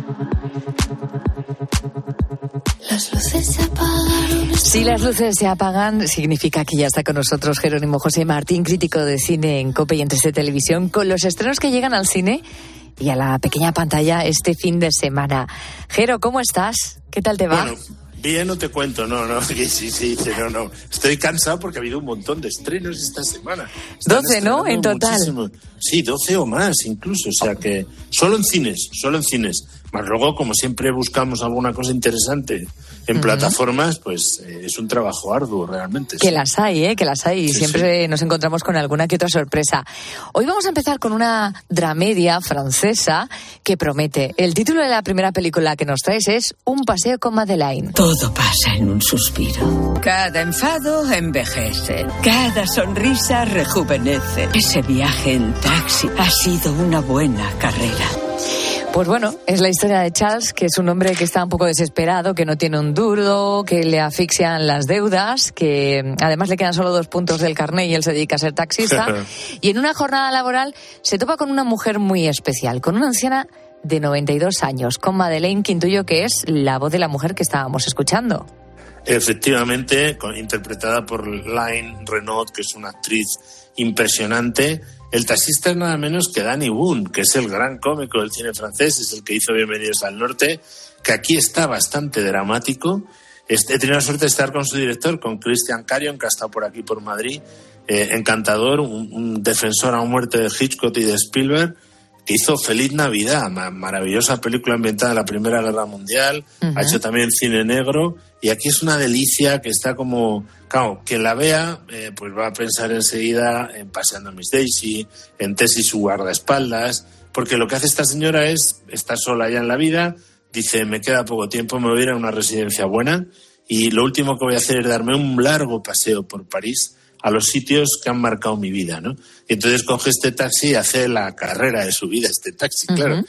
Las luces se apagaron. Si las luces se apagan, significa que ya está con nosotros Jerónimo José Martín, crítico de cine en COPE y en tres de Televisión, con los estrenos que llegan al cine y a la pequeña pantalla este fin de semana. Jero, ¿cómo estás? ¿Qué tal te va? Bueno, bien, no te cuento, no, no, sí, sí, sí, no, no. Estoy cansado porque ha habido un montón de estrenos esta semana. Están doce, ¿no? En total. Muchísimo. Sí, doce o más incluso, o sea que solo en cines, solo en cines. Más luego, como siempre buscamos alguna cosa interesante en uh-huh. plataformas, pues eh, es un trabajo arduo realmente. Que sí. las hay, ¿eh? Que las hay. Sí, siempre sí. nos encontramos con alguna que otra sorpresa. Hoy vamos a empezar con una dramedia francesa que promete. El título de la primera película que nos traes es Un paseo con Madeleine. Todo pasa en un suspiro. Cada enfado envejece. Cada sonrisa rejuvenece. Ese viaje en taxi ha sido una buena carrera. Pues bueno, es la historia de Charles, que es un hombre que está un poco desesperado, que no tiene un duro, que le asfixian las deudas, que además le quedan solo dos puntos del carné y él se dedica a ser taxista. Y en una jornada laboral se topa con una mujer muy especial, con una anciana de noventa y dos años, con Madeleine, que intuyo que es la voz de la mujer que estábamos escuchando. Efectivamente, interpretada por Line Renaud, que es una actriz impresionante. El taxista es nada menos que Danny Boone, que es el gran cómico del cine francés, es el que hizo Bienvenidos al Norte, que aquí está bastante dramático. He tenido la suerte de estar con su director, con Christian Carion, que ha estado por aquí, por Madrid, eh, encantador, un, un defensor a muerte de Hitchcock y de Spielberg, que hizo Feliz Navidad, maravillosa película ambientada en la Primera Guerra Mundial, uh-huh. ha hecho también cine negro, y aquí es una delicia que está como... Claro, quien la vea, eh, pues va a pensar enseguida en Paseando a Miss Daisy, en Tess y su guardaespaldas, porque lo que hace esta señora es estar sola ya en la vida, dice, me queda poco tiempo, me voy a ir a una residencia buena, y lo último que voy a hacer es darme un largo paseo por París, a los sitios que han marcado mi vida, ¿no? Y entonces coge este taxi y hace la carrera de su vida, este taxi, uh-huh. claro.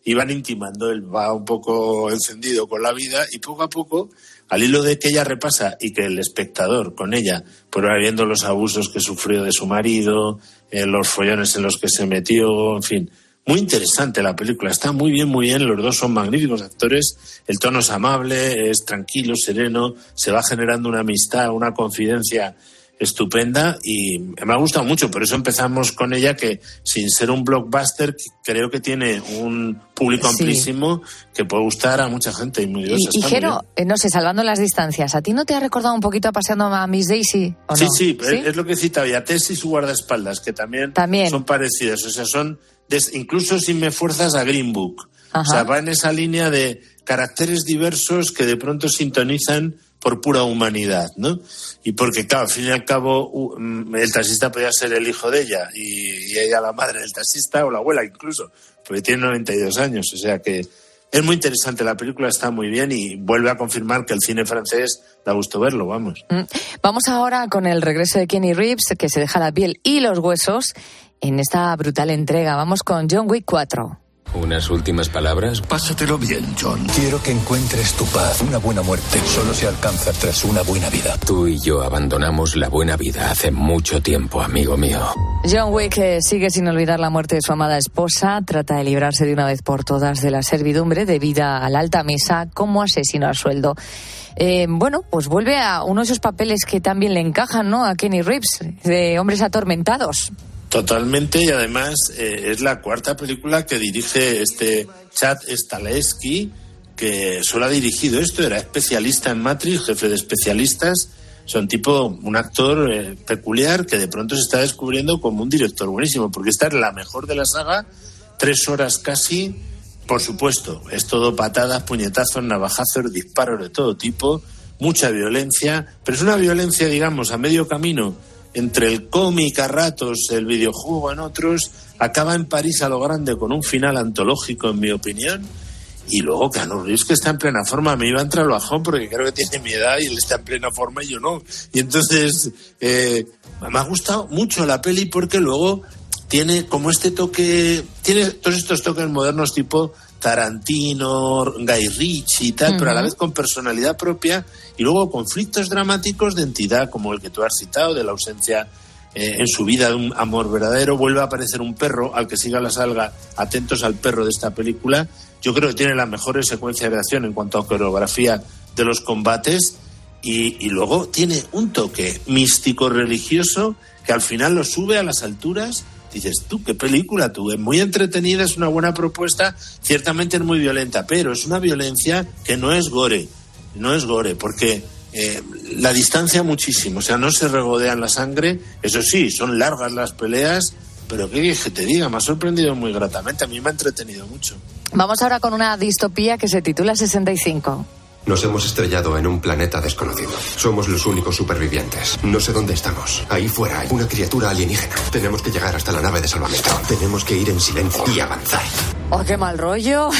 y van intimando. Él va un poco encendido con la vida y poco a poco, al hilo de que ella repasa y que el espectador con ella, pues va viendo los abusos que sufrió de su marido, eh, los follones en los que se metió, en fin. Muy interesante la película, está muy bien, muy bien, los dos son magníficos actores, el tono es amable, es tranquilo, sereno, se va generando una amistad, una confidencia estupenda y me ha gustado mucho, por eso empezamos con ella, que sin ser un blockbuster creo que tiene un público sí. amplísimo que puede gustar a mucha gente y muy diversa. Y, y Jero, eh, no sé, salvando las distancias, ¿a ti no te ha recordado un poquito a Paseando a Miss Daisy? ¿o sí, no? sí, sí, es lo que citaba, y a Tess y su guardaespaldas, que también, también son parecidas, o sea, son des, incluso si me fuerzas a Green Book. Ajá. O sea, va en esa línea de caracteres diversos que de pronto sintonizan por pura humanidad, ¿no? Y porque, claro, al fin y al cabo, el taxista podía ser el hijo de ella y, y ella la madre del taxista o la abuela incluso, porque tiene noventa y dos años, o sea que es muy interesante, la película está muy bien y vuelve a confirmar que el cine francés da gusto verlo, vamos. Vamos ahora con el regreso de Keanu Reeves, que se deja la piel y los huesos en esta brutal entrega. Vamos con John Wick cuatro. ¿Unas últimas palabras? Pásatelo bien, John. Quiero que encuentres tu paz. Una buena muerte solo se alcanza tras una buena vida. Tú y yo abandonamos la buena vida hace mucho tiempo, amigo mío. John Wick eh, sigue sin olvidar la muerte de su amada esposa. Trata de librarse de una vez por todas de la servidumbre debida a la alta mesa como asesino a sueldo. Eh, bueno, pues vuelve a uno de esos papeles que también le encajan, ¿no?, a Keanu Reeves, de hombres atormentados. Totalmente, y además eh, es la cuarta película que dirige este Chad Stahelski, que solo ha dirigido esto, era especialista en Matrix, jefe de especialistas, son tipo un actor eh, peculiar que de pronto se está descubriendo como un director buenísimo, porque esta es la mejor de la saga, tres horas casi, por supuesto, es todo patadas, puñetazos, navajazos, disparos de todo tipo, mucha violencia, pero es una violencia, digamos, a medio camino entre el cómic a ratos, el videojuego en otros, acaba en París a lo grande con un final antológico, en mi opinión, y luego Keanu Reeves, que está en plena forma. Me iba a entrar al bajón porque creo que tiene mi edad y él está en plena forma y yo no. Y entonces eh, me ha gustado mucho la peli porque luego tiene como este toque, tiene todos estos toques modernos tipo Tarantino, Guy Ritchie y tal, uh-huh. pero a la vez con personalidad propia, y luego conflictos dramáticos de entidad como el que tú has citado, de la ausencia eh, en su vida de un amor verdadero. Vuelve a aparecer un perro, al que siga la saga, atentos al perro de esta película. Yo creo que tiene las mejores secuencias de acción en cuanto a coreografía de los combates, y, y luego tiene un toque místico religioso que al final lo sube a las alturas. Dices, tú, qué película, tú, es muy entretenida, es una buena propuesta, ciertamente es muy violenta, pero es una violencia que no es gore, no es gore, porque eh, la distancia muchísimo, o sea, no se regodean la sangre, eso sí, son largas las peleas, pero qué que te diga, me ha sorprendido muy gratamente, a mí me ha entretenido mucho. Vamos ahora con una distopía que se titula sesenta y cinco. Nos hemos estrellado en un planeta desconocido. Somos los únicos supervivientes. No sé dónde estamos. Ahí fuera hay una criatura alienígena. Tenemos que llegar hasta la nave de salvamento. Tenemos que ir en silencio y avanzar. ¡Oh, qué mal rollo!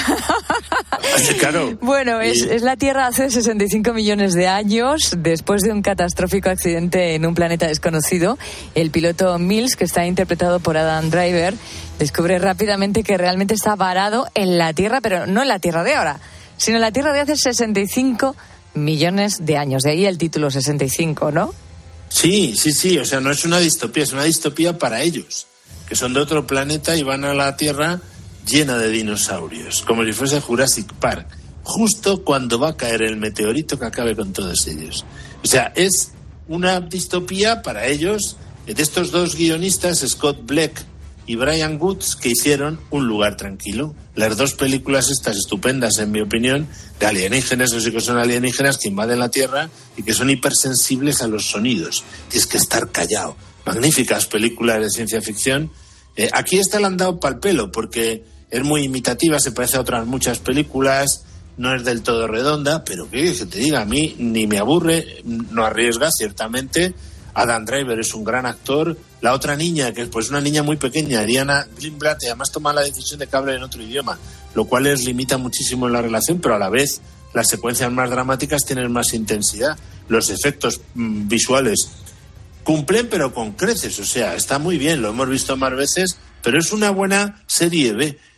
Claro. Bueno, es, es la Tierra hace sesenta y cinco millones de años. Después de un catastrófico accidente en un planeta desconocido, el piloto Mills, que está interpretado por Adam Driver, descubre rápidamente que realmente está varado en la Tierra, pero no en la Tierra de ahora, sino en la Tierra de hace sesenta y cinco millones de años. De ahí el título sesenta y cinco, ¿no? Sí, sí, sí. O sea, no es una distopía, es una distopía para ellos, que son de otro planeta y van a la Tierra llena de dinosaurios, como si fuese Jurassic Park, justo cuando va a caer el meteorito que acabe con todos ellos. O sea, es una distopía para ellos, de estos dos guionistas, Scott Black y Brian Woods, que hicieron Un lugar tranquilo. Las dos películas estas estupendas, en mi opinión, de alienígenas, o sí que son alienígenas que invaden la Tierra y que son hipersensibles a los sonidos. Tienes que estar callado. Magníficas películas de ciencia ficción. Eh, aquí esta la han dado pal pelo porque es muy imitativa, se parece a otras muchas películas, no es del todo redonda, pero que, que te diga, a mí ni me aburre, no arriesga, ciertamente. Adam Driver es un gran actor. La otra niña, que es pues una niña muy pequeña, Diana Greenblatt, y además toma la decisión de que hable en otro idioma, lo cual les limita muchísimo en la relación, pero a la vez las secuencias más dramáticas tienen más intensidad. Los efectos mmm, visuales cumplen, pero con creces, o sea, está muy bien, lo hemos visto más veces, pero es una buena serie B.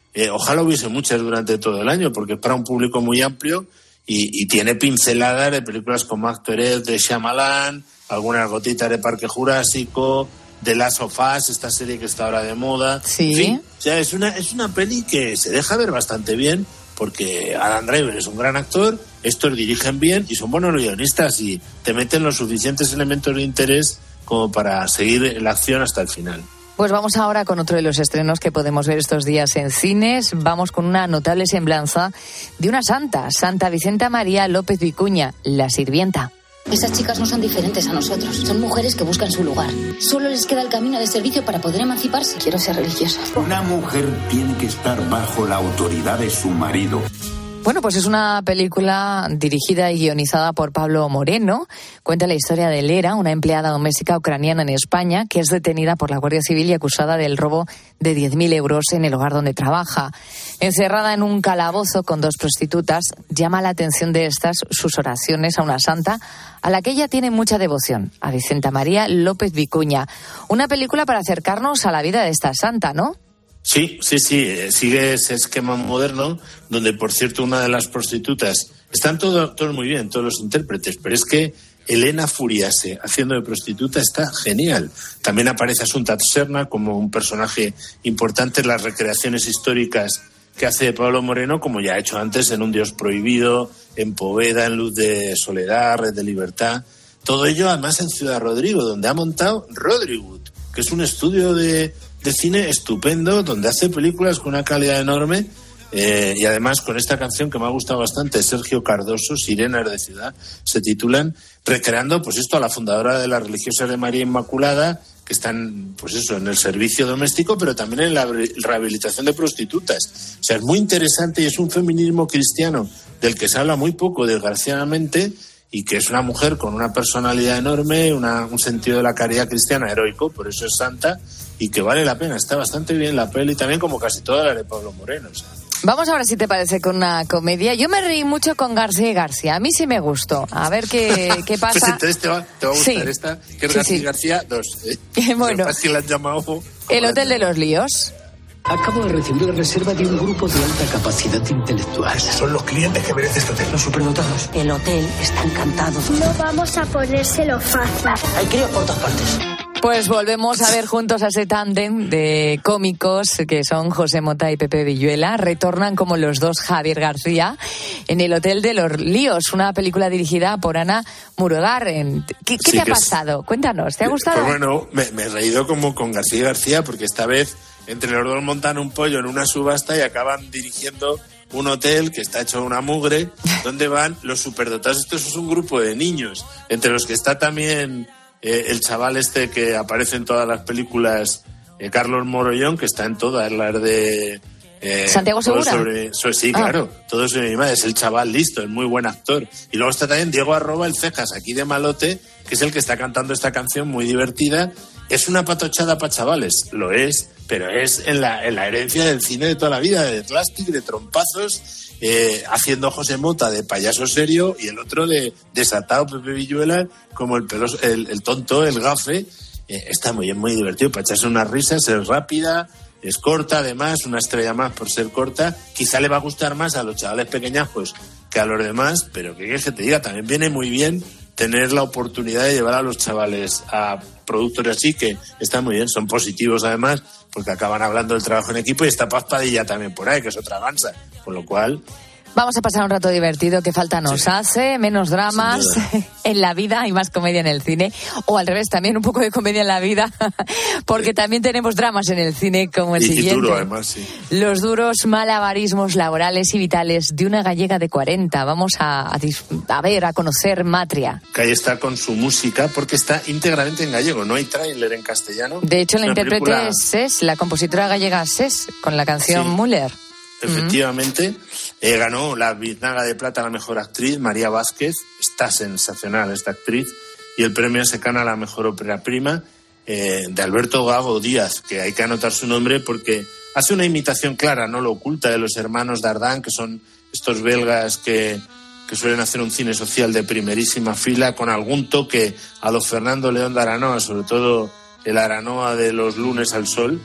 Eh, ojalá hubiese muchas durante todo el año, porque es para un público muy amplio y, y tiene pinceladas de películas como Actores de Shyamalan, algunas gotitas de Parque Jurásico, The Last of Us, esta serie que está ahora de moda. Sí. En fin, o sea, es una, es una peli que se deja ver bastante bien, porque Adam Driver es un gran actor, estos dirigen bien y son buenos guionistas y te meten los suficientes elementos de interés como para seguir la acción hasta el final. Pues vamos ahora con otro de los estrenos que podemos ver estos días en cines. Vamos con una notable semblanza de una santa, Santa Vicenta María López Vicuña, la sirvienta. Esas chicas no son diferentes a nosotros. Son mujeres que buscan su lugar. Solo les queda el camino de servicio para poder emanciparse. Quiero ser religiosa. Una mujer tiene que estar bajo la autoridad de su marido. Bueno, pues es una película dirigida y guionizada por Pablo Moreno. Cuenta la historia de Lera, una empleada doméstica ucraniana en España que es detenida por la Guardia Civil y acusada del robo de diez mil euros en el hogar donde trabaja. Encerrada en un calabozo con dos prostitutas, llama la atención de estas sus oraciones a una santa a la que ella tiene mucha devoción, a Vicenta María López Vicuña. Una película para acercarnos a la vida de esta santa, ¿no? Sí, sí, sí, sigue ese esquema moderno, donde, por cierto, una de las prostitutas, están todos todo muy bien, todos los intérpretes, pero es que Elena Furiase, haciendo de prostituta, está genial. También aparece Asunta Serna como un personaje importante en las recreaciones históricas que hace Pablo Moreno, como ya ha hecho antes en Un Dios Prohibido, en Poveda, en Luz de Soledad, Red de Libertad. Todo ello, además, en Ciudad Rodrigo, donde ha montado Rodriwood, que es un estudio de... de cine estupendo, donde hace películas con una calidad enorme, eh, y además con esta canción que me ha gustado bastante, Sergio Cardoso, Sirenas de Ciudad, se titulan, recreando pues esto a la fundadora de las religiosas de María Inmaculada, que están pues eso en el servicio doméstico, pero también en la rehabilitación de prostitutas. O sea, es muy interesante y es un feminismo cristiano del que se habla muy poco, desgraciadamente, y que es una mujer con una personalidad enorme, una, un sentido de la caridad cristiana heroico, por eso es santa, y que vale la pena. Está bastante bien la peli, también como casi toda la de Pablo Moreno. O sea. Vamos ahora, si te parece, con una comedia. Yo me reí mucho con García y García. A mí sí me gustó. A ver qué, qué pasa. Pues entonces te va, te va a gustar sí. esta, que es sí, García y sí. García dos. ¿eh? Bueno, es que la han llamado... El Hotel de los Líos. Acabo de recibir la reserva de un grupo de alta capacidad intelectual. Son los clientes que merece este hotel, los superdotados. El hotel está encantado. No vamos a ponérselo fácil. Hay críos por todas partes. Pues volvemos a ver juntos a ese tándem de cómicos que son José Mota y Pepe Villuela. Retornan como los dos Javier García en El Hotel de los Líos, una película dirigida por Ana Murugarren. ¿Qué, qué Sí, te ha que es- pasado? Cuéntanos, ¿te ha gustado? Pues bueno, me, me he reído como con García y García, porque esta vez entre los dos montan un pollo en una subasta y acaban dirigiendo un hotel que está hecho una mugre, donde van los superdotados. Esto es un grupo de niños, entre los que está también eh, el chaval este que aparece en todas las películas, eh, Carlos Morollón, que está en todas las de... Eh, ¿Santiago todo Segura? sobre- so- sí, Ah. claro, todo sobre mi madre. Es el chaval listo, es muy buen actor. Y luego está también Diego Arroba, el Cejas, aquí de Malote, que es el que está cantando esta canción muy divertida. Es una patochada para chavales, lo es, pero es en la, en la herencia del cine de toda la vida, de plastic, de trompazos, eh, haciendo José Mota de payaso serio y el otro de desatado, Pepe Villuela, como el, peloso, el, el tonto, el gafe. Eh, está muy bien, muy divertido, para echarse unas risas, es rápida, es corta, además, una estrella más por ser corta. Quizá le va a gustar más a los chavales pequeñajos que a los demás, pero que quieres que te diga, también viene muy bien tener la oportunidad de llevar a los chavales a productores así, que están muy bien, son positivos además, porque acaban hablando del trabajo en equipo, y está Paz Padilla también por ahí, que es otra avanza, con lo cual... Vamos a pasar un rato divertido, que falta nos hace, menos dramas en la vida y más comedia en el cine, o al revés, también un poco de comedia en la vida, porque también tenemos dramas en el cine como el y, y siguiente. duro además, sí. Los duros malabarismos laborales y vitales de una gallega de cuarenta. Vamos a, a, dis- a ver, a conocer Matria. Que ahí está con su música, porque está íntegramente en gallego, no hay tráiler en castellano. De hecho, la Es una intérprete película- es Ses, la compositora gallega Ses, con la canción Sí. Müller. Efectivamente, eh, ganó la Biznaga de Plata a la mejor actriz, María Vázquez. Está sensacional esta actriz. Y el premio Secana a la mejor ópera prima, eh, de Alberto Gago Díaz, que hay que anotar su nombre porque hace una imitación clara, no lo oculta, de los hermanos Dardán, que son estos belgas que, que suelen hacer un cine social de primerísima fila, con algún toque a los Fernando León de Aranoa, sobre todo el Aranoa de Los lunes al sol.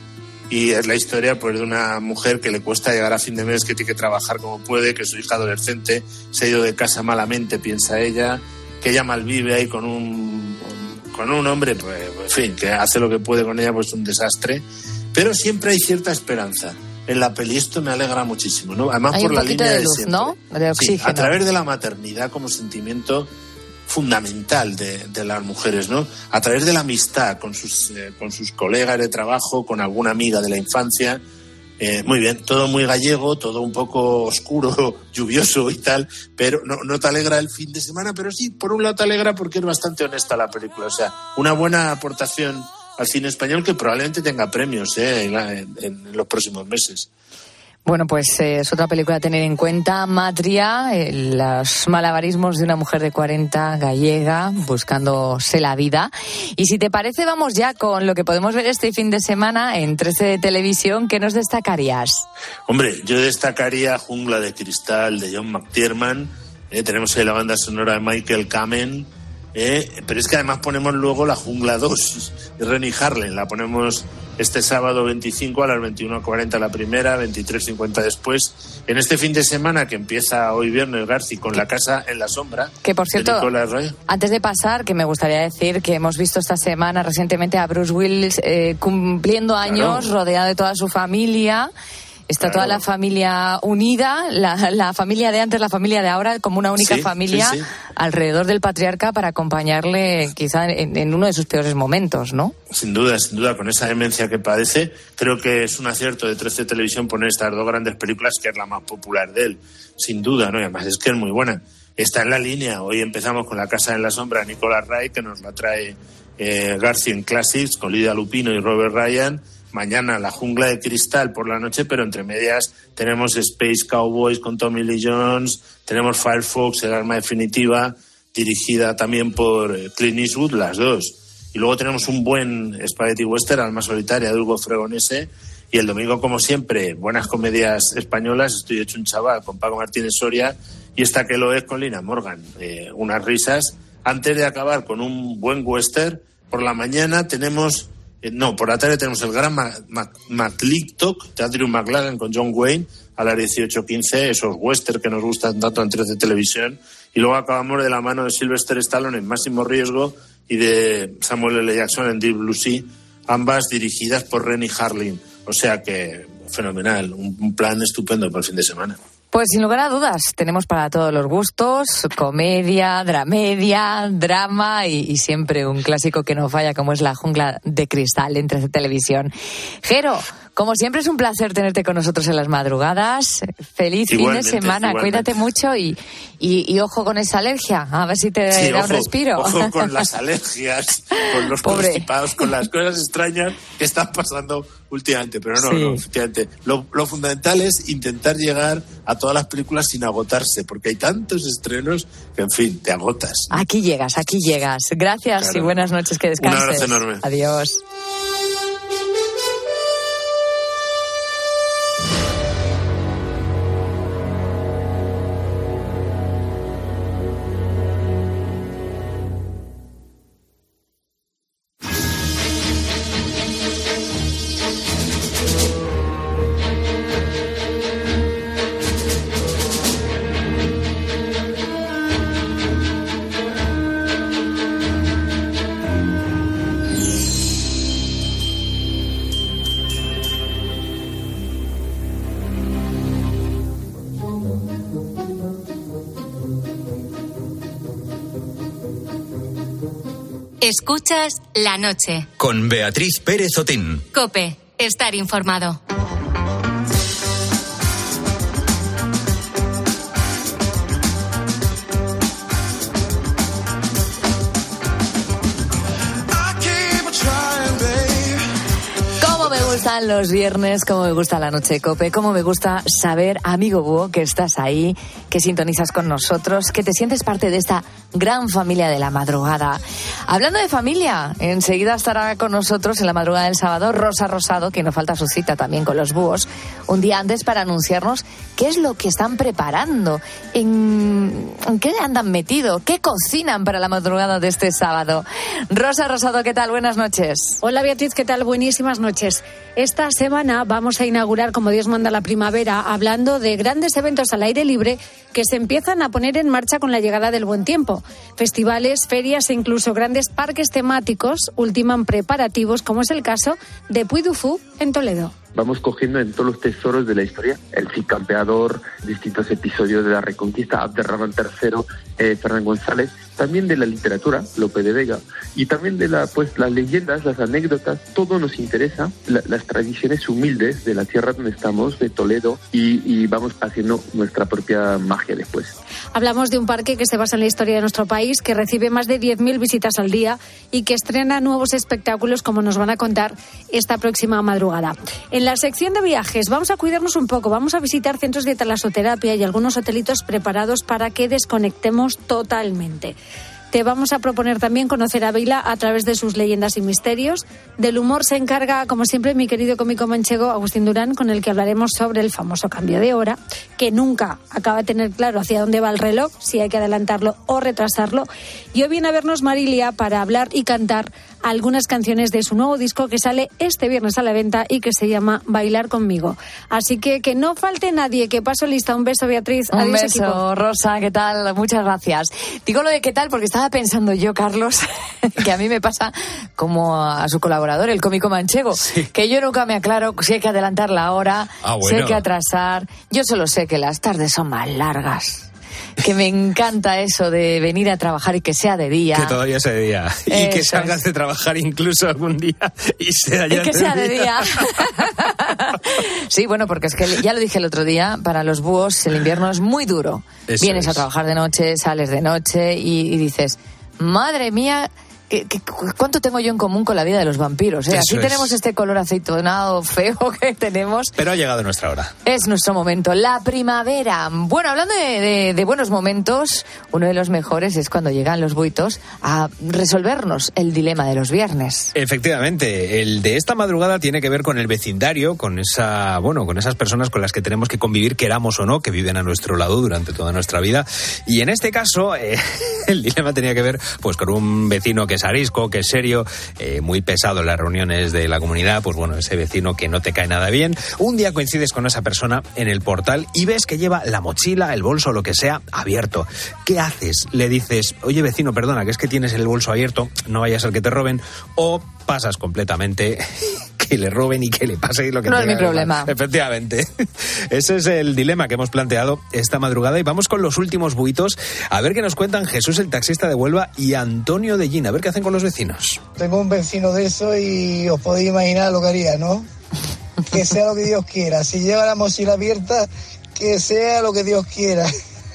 y es la historia pues de una mujer que le cuesta llegar a fin de mes, que tiene que trabajar como puede, que su hija adolescente se ha ido de casa malamente, piensa ella, que ella malvive ahí con un con un hombre, pues en fin, que hace lo que puede con ella, pues un desastre, pero siempre hay cierta esperanza. En la peli esto me alegra muchísimo, ¿no? Además hay por un la poquito línea de de luz, siempre. ¿no? De oxígeno. Sí, a través de la maternidad como sentimiento fundamental de, de las mujeres, ¿no? A través de la amistad con sus, eh, con sus colegas de trabajo, con alguna amiga de la infancia. Eh, muy bien, todo muy gallego, todo un poco oscuro, lluvioso y tal, pero no, no te alegra el fin de semana, pero sí, por un lado te alegra porque es bastante honesta la película. O sea, una buena aportación al cine español que probablemente tenga premios eh, en, en, en los próximos meses. Bueno, pues eh, es otra película a tener en cuenta, Matria, eh, los malabarismos de una mujer de cuarenta, gallega, buscándose la vida. Y si te parece, vamos ya con lo que podemos ver este fin de semana en trece de Televisión. ¿Qué nos destacarías? Hombre, yo destacaría Jungla de Cristal de John McTiernan. Eh, tenemos ahí la banda sonora de Michael Kamen. Eh, pero es que además ponemos luego La Jungla dos de Renny Harlin. La ponemos este sábado veinticinco a las veintiuno cuarenta la primera, veintitrés cincuenta después. En este fin de semana que empieza hoy viernes, Garci, con La Casa en la Sombra. Que por cierto, antes de pasar, que me gustaría decir que hemos visto esta semana recientemente a Bruce Willis eh, cumpliendo años, claro, rodeado de toda su familia. Está claro. Toda la familia unida, la, la familia de antes, la familia de ahora, como una única sí, familia sí, sí. alrededor del patriarca para acompañarle quizá en, en uno de sus peores momentos, ¿no? Sin duda, sin duda, con esa demencia que padece, creo que es un acierto de trece Televisión poner estas dos grandes películas, que es la más popular de él, sin duda, ¿no? Y además es que es muy buena. Está en la línea. Hoy empezamos con La Casa en la Sombra, Nicolas Ray, que nos la trae eh, García en Classics, con Lidia Lupino y Robert Ryan. Mañana La Jungla de Cristal por la noche, pero entre medias tenemos Space Cowboys con Tommy Lee Jones, tenemos Firefox, El Arma Definitiva, dirigida también por Clint Eastwood, las dos. Y luego tenemos un buen Spaghetti Western, Alma Solitaria, de Hugo Fregonese. Y el domingo, como siempre, buenas comedias españolas, Estoy hecho un chaval, con Paco Martínez Soria, y esta que lo es con Lina Morgan. Eh, unas risas. Antes de acabar con un buen western, por la mañana tenemos... No, por la tarde tenemos el gran McLeod, de Andrew McLagan con John Wayne, a las dieciocho quince, esos western que nos gustan tanto en trece Televisión. Y luego acabamos de la mano de Sylvester Stallone en Máximo Riesgo y de Samuel L. Jackson en Deep Blue Sea, ambas dirigidas por Renny Harlin. O sea que fenomenal, un, un plan estupendo para el fin de semana. Pues sin lugar a dudas, tenemos para todos los gustos, comedia, dramedia, drama y, y siempre un clásico que no falla como es La Jungla de Cristal en trece Televisión. Jero, como siempre es un placer tenerte con nosotros en las madrugadas. Feliz igualmente, fin de semana, igualmente. Cuídate mucho y, y, y ojo con esa alergia, a ver si te sí, da ojo, un respiro. Ojo con las alergias, con los constipados, con las cosas extrañas que están pasando últimamente, pero no, sí. no, efectivamente. Lo, lo fundamental es intentar llegar a todas las películas sin agotarse, porque hay tantos estrenos que, en fin, te agotas. Aquí llegas, aquí llegas. Gracias claro. y buenas noches, que descanses. Un abrazo enorme. Adiós. Escuchas La Noche. Con Beatriz Pérez Otín. COPE. Estar informado. Me gustan los viernes, como me gusta la noche de COPE, como me gusta saber, amigo Búho, que estás ahí, que sintonizas con nosotros, que te sientes parte de esta gran familia de la madrugada. Hablando de familia, enseguida estará con nosotros en la madrugada del sábado Rosa Rosado, que nos falta su cita también con los búhos, un día antes para anunciarnos qué es lo que están preparando, en, en qué andan metido, qué cocinan para la madrugada de este sábado. Rosa Rosado, ¿qué tal? Buenas noches. Hola Beatriz, ¿qué tal? Buenísimas noches. Esta semana vamos a inaugurar, como Dios manda, la primavera, hablando de grandes eventos al aire libre que se empiezan a poner en marcha con la llegada del buen tiempo. Festivales, ferias e incluso grandes parques temáticos ultiman preparativos, como es el caso de Puy du Fou en Toledo. Vamos cogiendo en todos los tesoros de la historia, el Cid Campeador, distintos episodios de la Reconquista, Abderramán tercero, eh, Fernán González, también de la literatura, Lope de Vega, y también de la, pues, las leyendas, las anécdotas, todo nos interesa, la, las tradiciones humildes de la tierra donde estamos, de Toledo, y, y vamos haciendo nuestra propia magia después. Hablamos de un parque que se basa en la historia de nuestro país, que recibe más de diez mil visitas al día y que estrena nuevos espectáculos, como nos van a contar esta próxima madrugada. En la sección de viajes vamos a cuidarnos un poco, vamos a visitar centros de talasoterapia y algunos hotelitos preparados para que desconectemos totalmente. Te vamos a proponer también conocer a Vila a través de sus leyendas y misterios. Del humor se encarga, como siempre, mi querido cómico manchego Agustín Durán, con el que hablaremos sobre el famoso cambio de hora, que nunca acaba de tener claro hacia dónde va el reloj, si hay que adelantarlo o retrasarlo. Y hoy viene a vernos Marilia para hablar y cantar algunas canciones de su nuevo disco que sale este viernes a la venta y que se llama Bailar conmigo. Así que que no falte nadie, que paso lista. Un beso, Beatriz. Un Adiós, beso, equipo. Rosa, ¿qué tal? Muchas gracias. Digo lo de qué tal porque estaba pensando yo, Carlos, que a mí me pasa como a su colaborador, el cómico manchego, sí. que yo nunca me aclaro si hay que adelantar la hora, ah, bueno. si hay que atrasar. Yo solo sé que las tardes son más largas. Que me encanta eso de venir a trabajar y que sea de día. Que todavía sea de día. Y eso que salgas de trabajar incluso algún día y sea ya y que de sea día. de día. Sí, bueno, porque es que ya lo dije el otro día, para los búhos el invierno es muy duro. Eso Vienes es. a trabajar de noche, sales de noche y, y dices, madre mía, ¿Qué, qué, ¿cuánto tengo yo en común con la vida de los vampiros? ¿eh? Aquí es. tenemos este color aceitunado feo que tenemos. Pero ha llegado nuestra hora. Es nuestro momento, la primavera. Bueno, hablando de, de, de buenos momentos, uno de los mejores es cuando llegan los buitos a resolvernos el dilema de los viernes. Efectivamente, el de esta madrugada tiene que ver con el vecindario, con esa, bueno, con esas personas con las que tenemos que convivir, queramos o no, que viven a nuestro lado durante toda nuestra vida. Y en este caso, eh, el dilema tenía que ver pues con un vecino que es arisco, que es serio, eh, muy pesado en las reuniones de la comunidad, pues bueno, ese vecino que no te cae nada bien. Un día coincides con esa persona en el portal y ves que lleva la mochila, el bolso, lo que sea, abierto. ¿Qué haces? Le dices, oye vecino, perdona, que es que tienes el bolso abierto, no vayas al que te roben, o pasas completamente que le roben y que le pase lo que no te es mi problema. Efectivamente. Ese es el dilema que hemos planteado esta madrugada y vamos con los últimos buitos a ver qué nos cuentan Jesús, el taxista de Huelva, y Antonio de Gina, a ver qué hacen con los vecinos. Tengo un vecino de eso y os podéis imaginar lo que haría, ¿no? Que sea lo que Dios quiera. Si lleva la mochila abierta, que sea lo que Dios quiera.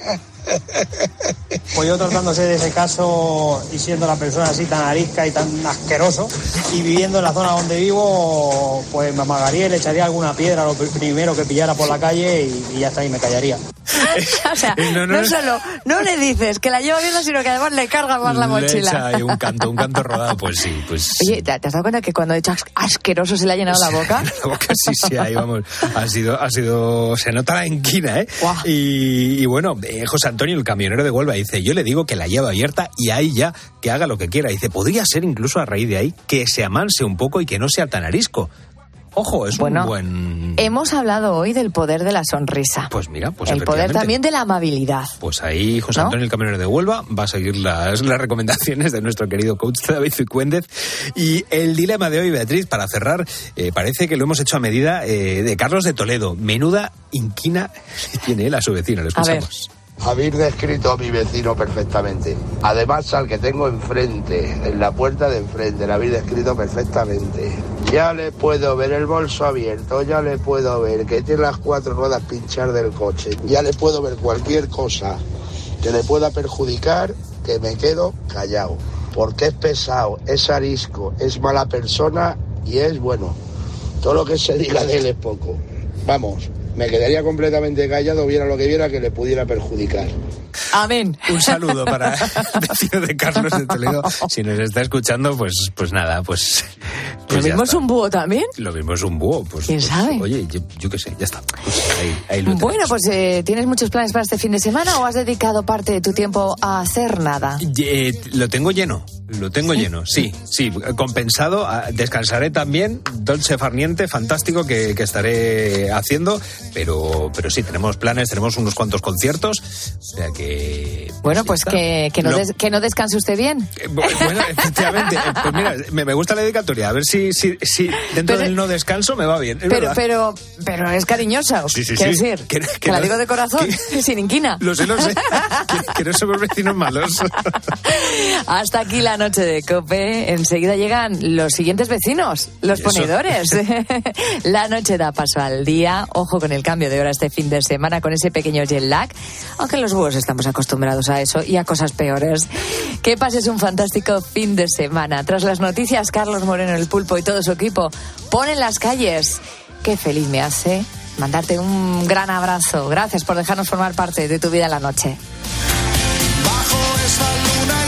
Pues yo tratándose de ese caso y siendo la persona así tan arisca y tan asqueroso y viviendo en la zona donde vivo, pues me amagaría y le echaría alguna piedra lo primero que pillara por la calle y, y ya está, y me callaría. O sea, no, no, no solo no le dices que la lleva bien, sino que además le carga más la mochila. Le echa ahí un canto, un canto rodado, pues sí. Pues... Oye, ¿te has dado cuenta que cuando he dicho asqueroso se le ha llenado la boca? La boca sí, sí, ahí vamos. Ha sido, ha sido, se nota la enquina, ¿eh? Wow. Y, y bueno, eh, José Antonio, el camionero de Huelva, dice, yo le digo que la lleva abierta y ahí ya que haga lo que quiera. Dice, podría ser incluso a raíz de ahí que se amanse un poco y que no sea tan arisco. Ojo, es bueno, un buen... Hemos hablado hoy del poder de la sonrisa. Pues mira, pues el poder también de la amabilidad. Pues ahí José ¿no? Antonio, el camionero de Huelva, va a seguir las, las recomendaciones de nuestro querido coach David Cicuéndez. Y el dilema de hoy, Beatriz, para cerrar, eh, parece que lo hemos hecho a medida eh, de Carlos de Toledo. Menuda inquina tiene él a su vecino, lo escuchamos. Habéis descrito a mi vecino perfectamente. Además, al que tengo enfrente, en la puerta de enfrente, lo habéis descrito perfectamente. Ya le puedo ver el bolso abierto, ya le puedo ver que tiene las cuatro ruedas pinchar del coche, ya le puedo ver cualquier cosa que le pueda perjudicar, que me quedo callado. Porque es pesado, es arisco, es mala persona y es, bueno, todo lo que se diga de él es poco. Vamos, me quedaría completamente callado, viera lo que viera que le pudiera perjudicar. Amén. Un saludo para el vecino de Carlos de Toledo. Si nos está escuchando, pues, pues nada, pues... pues ¿Lo mismo es un búho también? Lo mismo es un búho. Pues, ¿Quién pues, sabe? Oye, yo, yo qué sé, ya está. Pues ahí, ahí lo bueno, pues eh, ¿tienes muchos planes para este fin de semana o has dedicado parte de tu tiempo a hacer nada? Eh, lo tengo lleno. Lo tengo lleno, sí, sí, compensado. Descansaré también, dolce farniente, fantástico que, que estaré haciendo, pero, pero sí, tenemos planes, tenemos unos cuantos conciertos, o sea que... Bueno, pues que, que, no Lo... des, que no descanse usted bien. Bueno, efectivamente, pues mira, me, me gusta la dedicatoria, a ver si, si, si dentro pero, del no descanso me va bien, es pero, verdad. pero, pero es cariñosa, sí, sí, quiero sí. decir, que, que, que la no, digo de corazón, que, sin inquina. Lo sé, lo sé, que, que no somos vecinos malos. Hasta aquí la noche de COPE. Enseguida llegan los siguientes vecinos, los ponedores. La noche da paso al día. Ojo con el cambio de hora este fin de semana, con ese pequeño jet lag. Aunque los búhos estamos acostumbrados a eso y a cosas peores. Que pases un fantástico fin de semana. Tras las noticias, Carlos Moreno, el Pulpo y todo su equipo ponen las calles. Qué feliz me hace mandarte un gran abrazo. Gracias por dejarnos formar parte de tu vida en la noche. Bajo esa luna